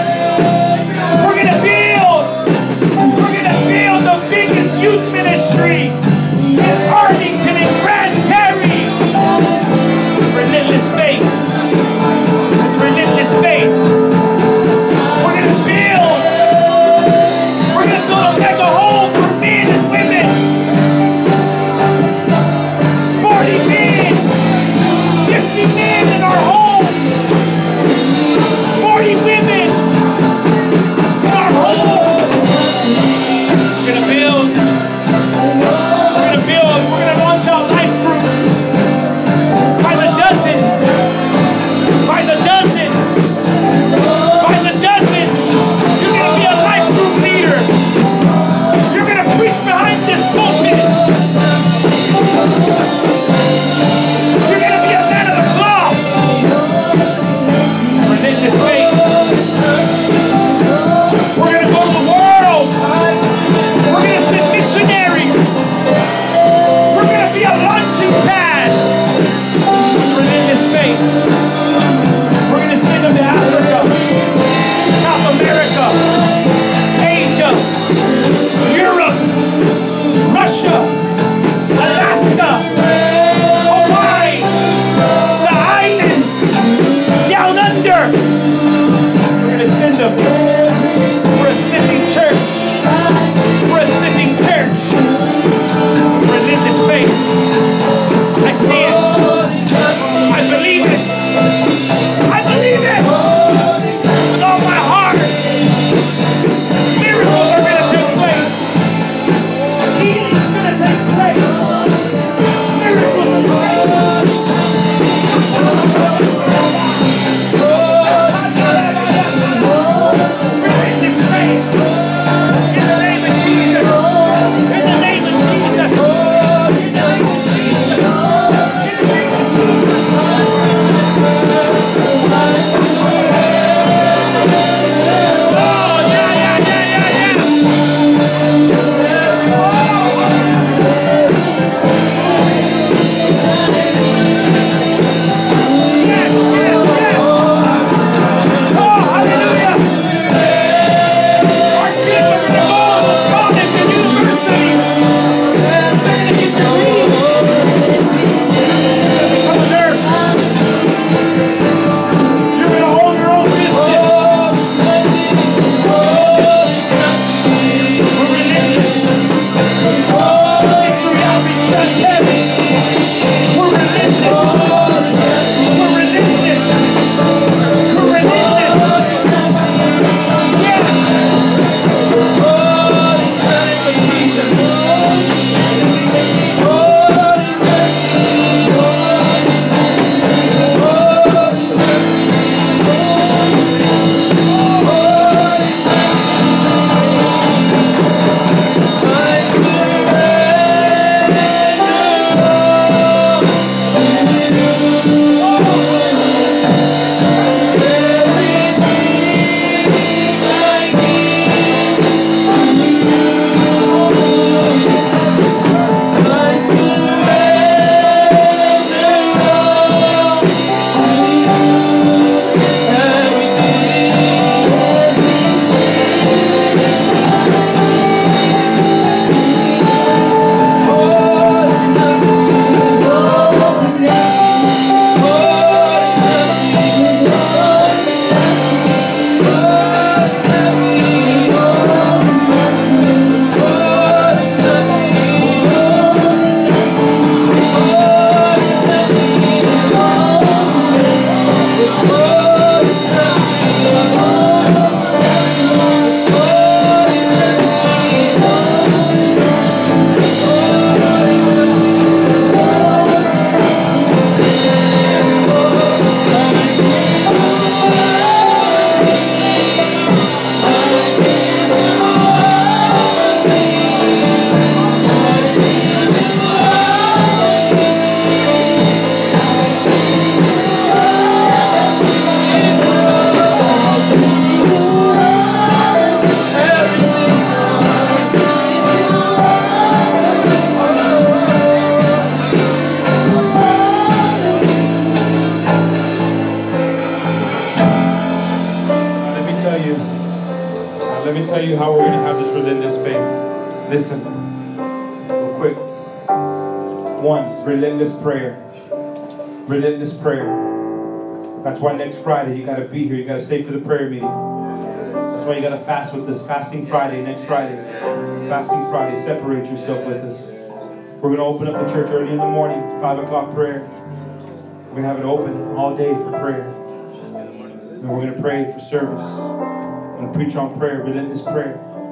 tell you. Now let me tell you how we're going to have this relentless faith. Listen, real quick. One, relentless prayer. Relentless prayer. That's why next Friday you got to be here. You got to stay for the prayer meeting. That's why you got to fast with us. Fasting Friday, next Friday. Fasting Friday. Separate yourself with us. We're going to open up the church early in the morning. five o'clock prayer. We're going to have it open all day for prayer. And we're going to pray for service. I'm going to preach on prayer. Relentless prayer.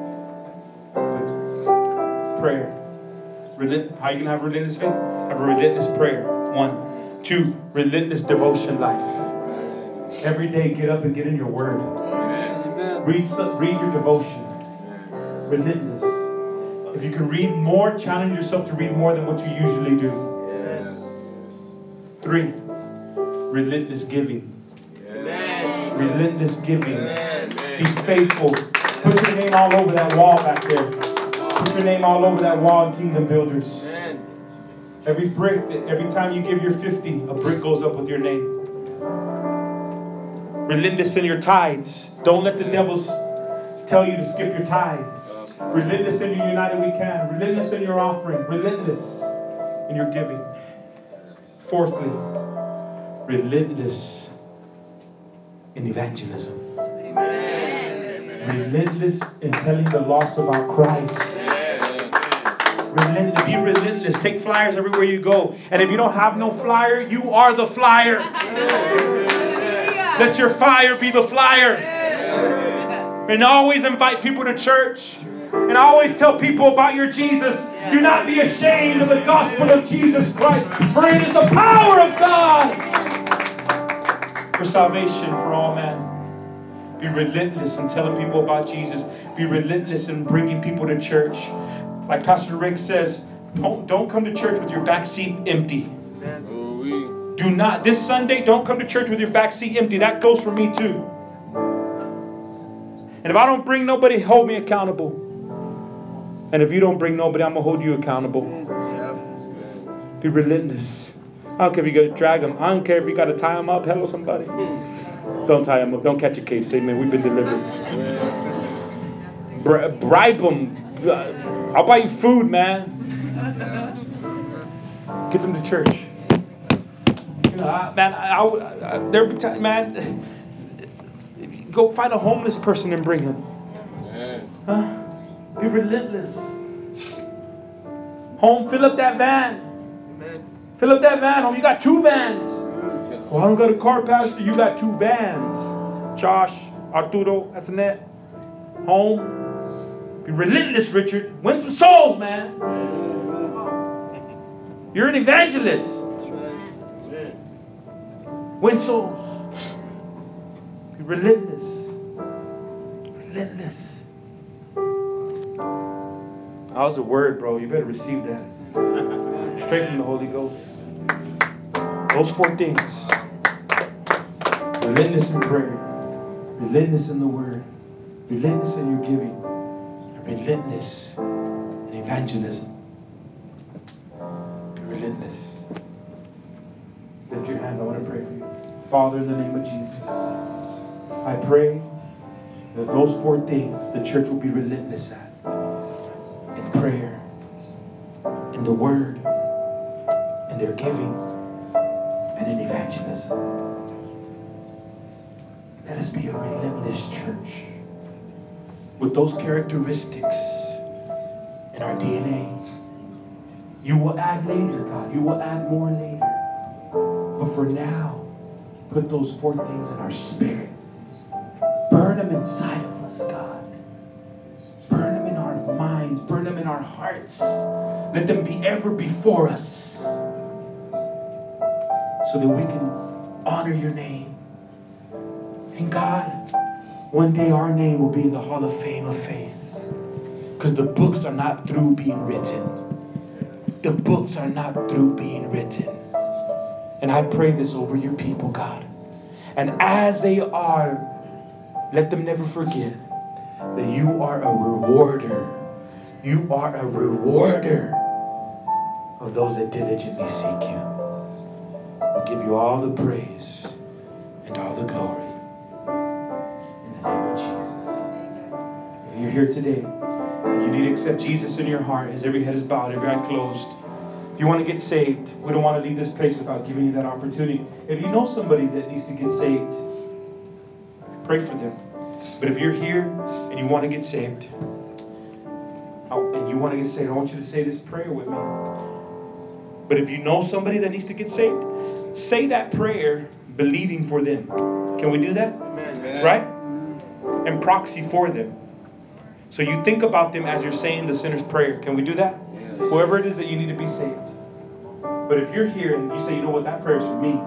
Prayer. Relent- How are you going to have relentless faith? Have a relentless prayer. One. Two. Relentless devotion life. Every day, get up and get in your word. Read, read your devotion. Relentless. If you can read more, challenge yourself to read more than what you usually do. Three, relentless giving. Relentless giving. Be faithful. Put your name all over that wall back there. Put your name all over that wall in Kingdom Builders. Every brick, every time you give your fifty, a brick goes up with your name. Relentless in your tithes. Don't let the devil tell you to skip your tithe. Relentless in your United We Can. Relentless in your offering. Relentless in your giving. Fourthly, relentless in evangelism. Amen. Relentless in telling the lost about Christ. Relentless. Be relentless. Take flyers everywhere you go. And if you don't have no flyer, you are the flyer. Let your fire be the flyer. And always invite people to church. And always tell people about your Jesus. Do not be ashamed of the gospel of Jesus Christ. For it is the power of God for salvation for all men. Be relentless in telling people about Jesus. Be relentless in bringing people to church. Like Pastor Rick says, don't, don't come to church with your back seat empty. Do not, this Sunday, don't come to church with your back seat empty. That goes for me too. And if I don't bring nobody, hold me accountable. And if you don't bring nobody, I'm going to hold you accountable. Be relentless. I don't care if you got to drag them. I don't care if you got to tie them up. Hello, somebody. Don't tie them up. Don't catch a case. Amen. We've been delivered. Bri- bribe them. I'll buy you food, man. Get them to church. You know, I, man, I, I, I, there be time, man. Go find a homeless person and bring him. Huh? Be relentless. Home, fill up that van. Fill up that van, home. You got two vans. Well, I don't got a car, Pastor. You got two vans. Josh, Arturo, that's Annette. Home. Be relentless, Richard. Win some souls, man. You're an evangelist. Win souls. Be relentless. Relentless. How's the word, bro? You better receive that. Straight from the Holy Ghost. Those four things. Relentless in prayer. Relentless in the word. Relentless in your giving. Relentless in evangelism. Be relentless. Lift your hands. I want to pray for you. Father, in the name of Jesus, I pray that those four things the church will be relentless at. In prayer, in the word, in their giving, and in evangelism. Let us be a relentless church with those characteristics in our D N A. You will add later, God. You will add more later. But for now, put those four things in our spirit. Burn them inside of us, God. Burn them in our minds. Burn them in our hearts. Let them be ever before us so that we can honor your name. And God, one day our name will be in the Hall of Fame of Faith. Because the books are not through being written. The books are not through being written. And I pray this over your people, God. And as they are, let them never forget that you are a rewarder. You are a rewarder of those that diligently seek you. I'll give you all the praise and all the glory. In the name of Jesus. here today, you need to accept Jesus in your heart as every head is bowed, every eye closed. If you want to get saved, we don't want to leave this place without giving you that opportunity. If you know somebody that needs to get saved, pray for them. But if you're here and you want to get saved, and you want to get saved, I want you to say this prayer with me. But if you know somebody that needs to get saved, say that prayer believing for them. Can we do that? Amen. Right? And proxy for them. So you think about them as you're saying the sinner's prayer. Can we do that? Yes. Whoever it is that you need to be saved. But if you're here and you say, you know what, that prayer is for me,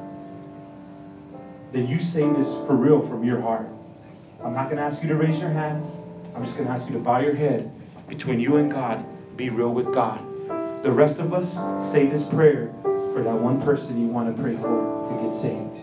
then you say this for real from your heart. I'm not going to ask you to raise your hand. I'm just going to ask you to bow your head. Between you and God, be real with God. The rest of us, say this prayer for that one person you want to pray for to get saved.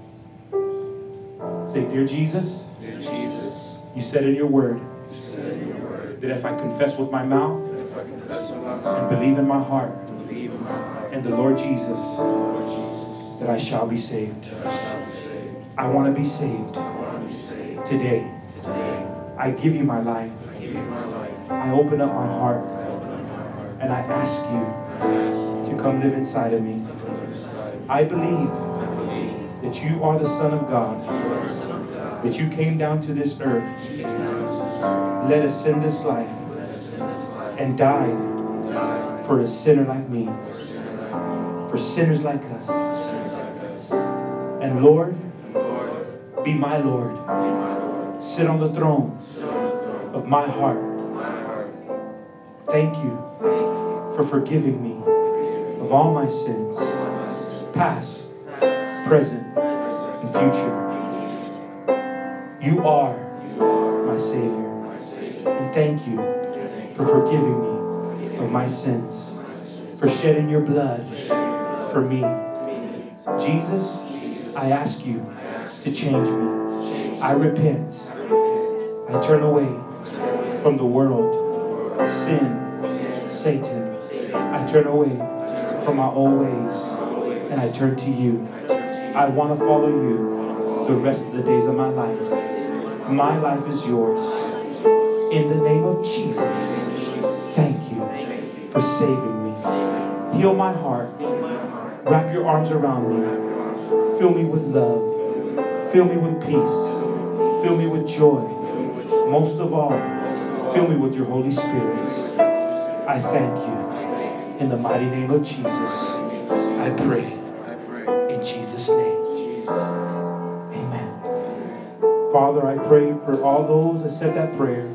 Say, Dear Jesus, Dear Jesus, you said in your word, you said in your word that if I confess with my mouth that if I confess with my and mouth believe in my heart and believe in my heart in the Lord Jesus, Lord Jesus, that I shall be saved. that I shall be saved. I want to be saved I want to be saved today. today. I give you my life. I give you my life. I open up my heart I open up my heart. and I ask you And I ask you to come live inside of me. to come live inside of me. I believe I believe that you are the Son of God, you are the Son of God. that you came down to this earth, You came down to this earth. led us in this life, Let us in this life. and died died for a sinner like me, for a sinner like me. for sinners like us. Sinners like us. And Lord, And Lord, be my Lord. be my Lord. Sit on the throne Sit on the throne of my heart. of my heart. Thank you Thank you for forgiving me for forgiving me of all my sins, all my sins, past, past, present, present, and future. and future. You are You are my Savior. my Savior. And thank you And thank you for forgiving me for forgiving of my me sins, of my sins, for shedding your blood for shedding your blood for me. for me. Jesus, Jesus, I ask you I ask to you change me. to change I me. repent. I repent. I turn away Turn away from the world, from the world, sin, sin, Satan. Satan. I turn away turn away from my old ways, from my old ways, and I turn to you. I turn to you. I want to follow you want to follow the you rest of the days of my the life. rest of the days of My life. life is yours. My life is yours. In the name of Jesus, thank you Thank you for saving me. for saving me. Heal my heart. Heal my heart. Wrap your arms around me. Wrap your arms around Fill me with love. me. Fill me with peace. Fill me with joy. Fill me with joy. Most of all, Most of all, fill me with your Holy fill Spirit. me with your Holy Spirit. I thank you. I thank you. In the mighty name of Jesus, In the name of Jesus, I pray. I pray. In Jesus' name. In Jesus' name. Amen. Amen. Father, I pray for all those that said that prayer.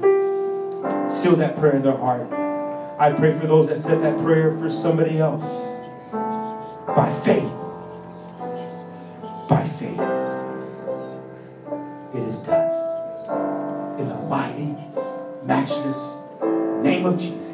Seal that prayer in their heart. I pray for those that said that prayer for somebody else. By faith. By faith. It is done. In the mighty, matchless name of Jesus.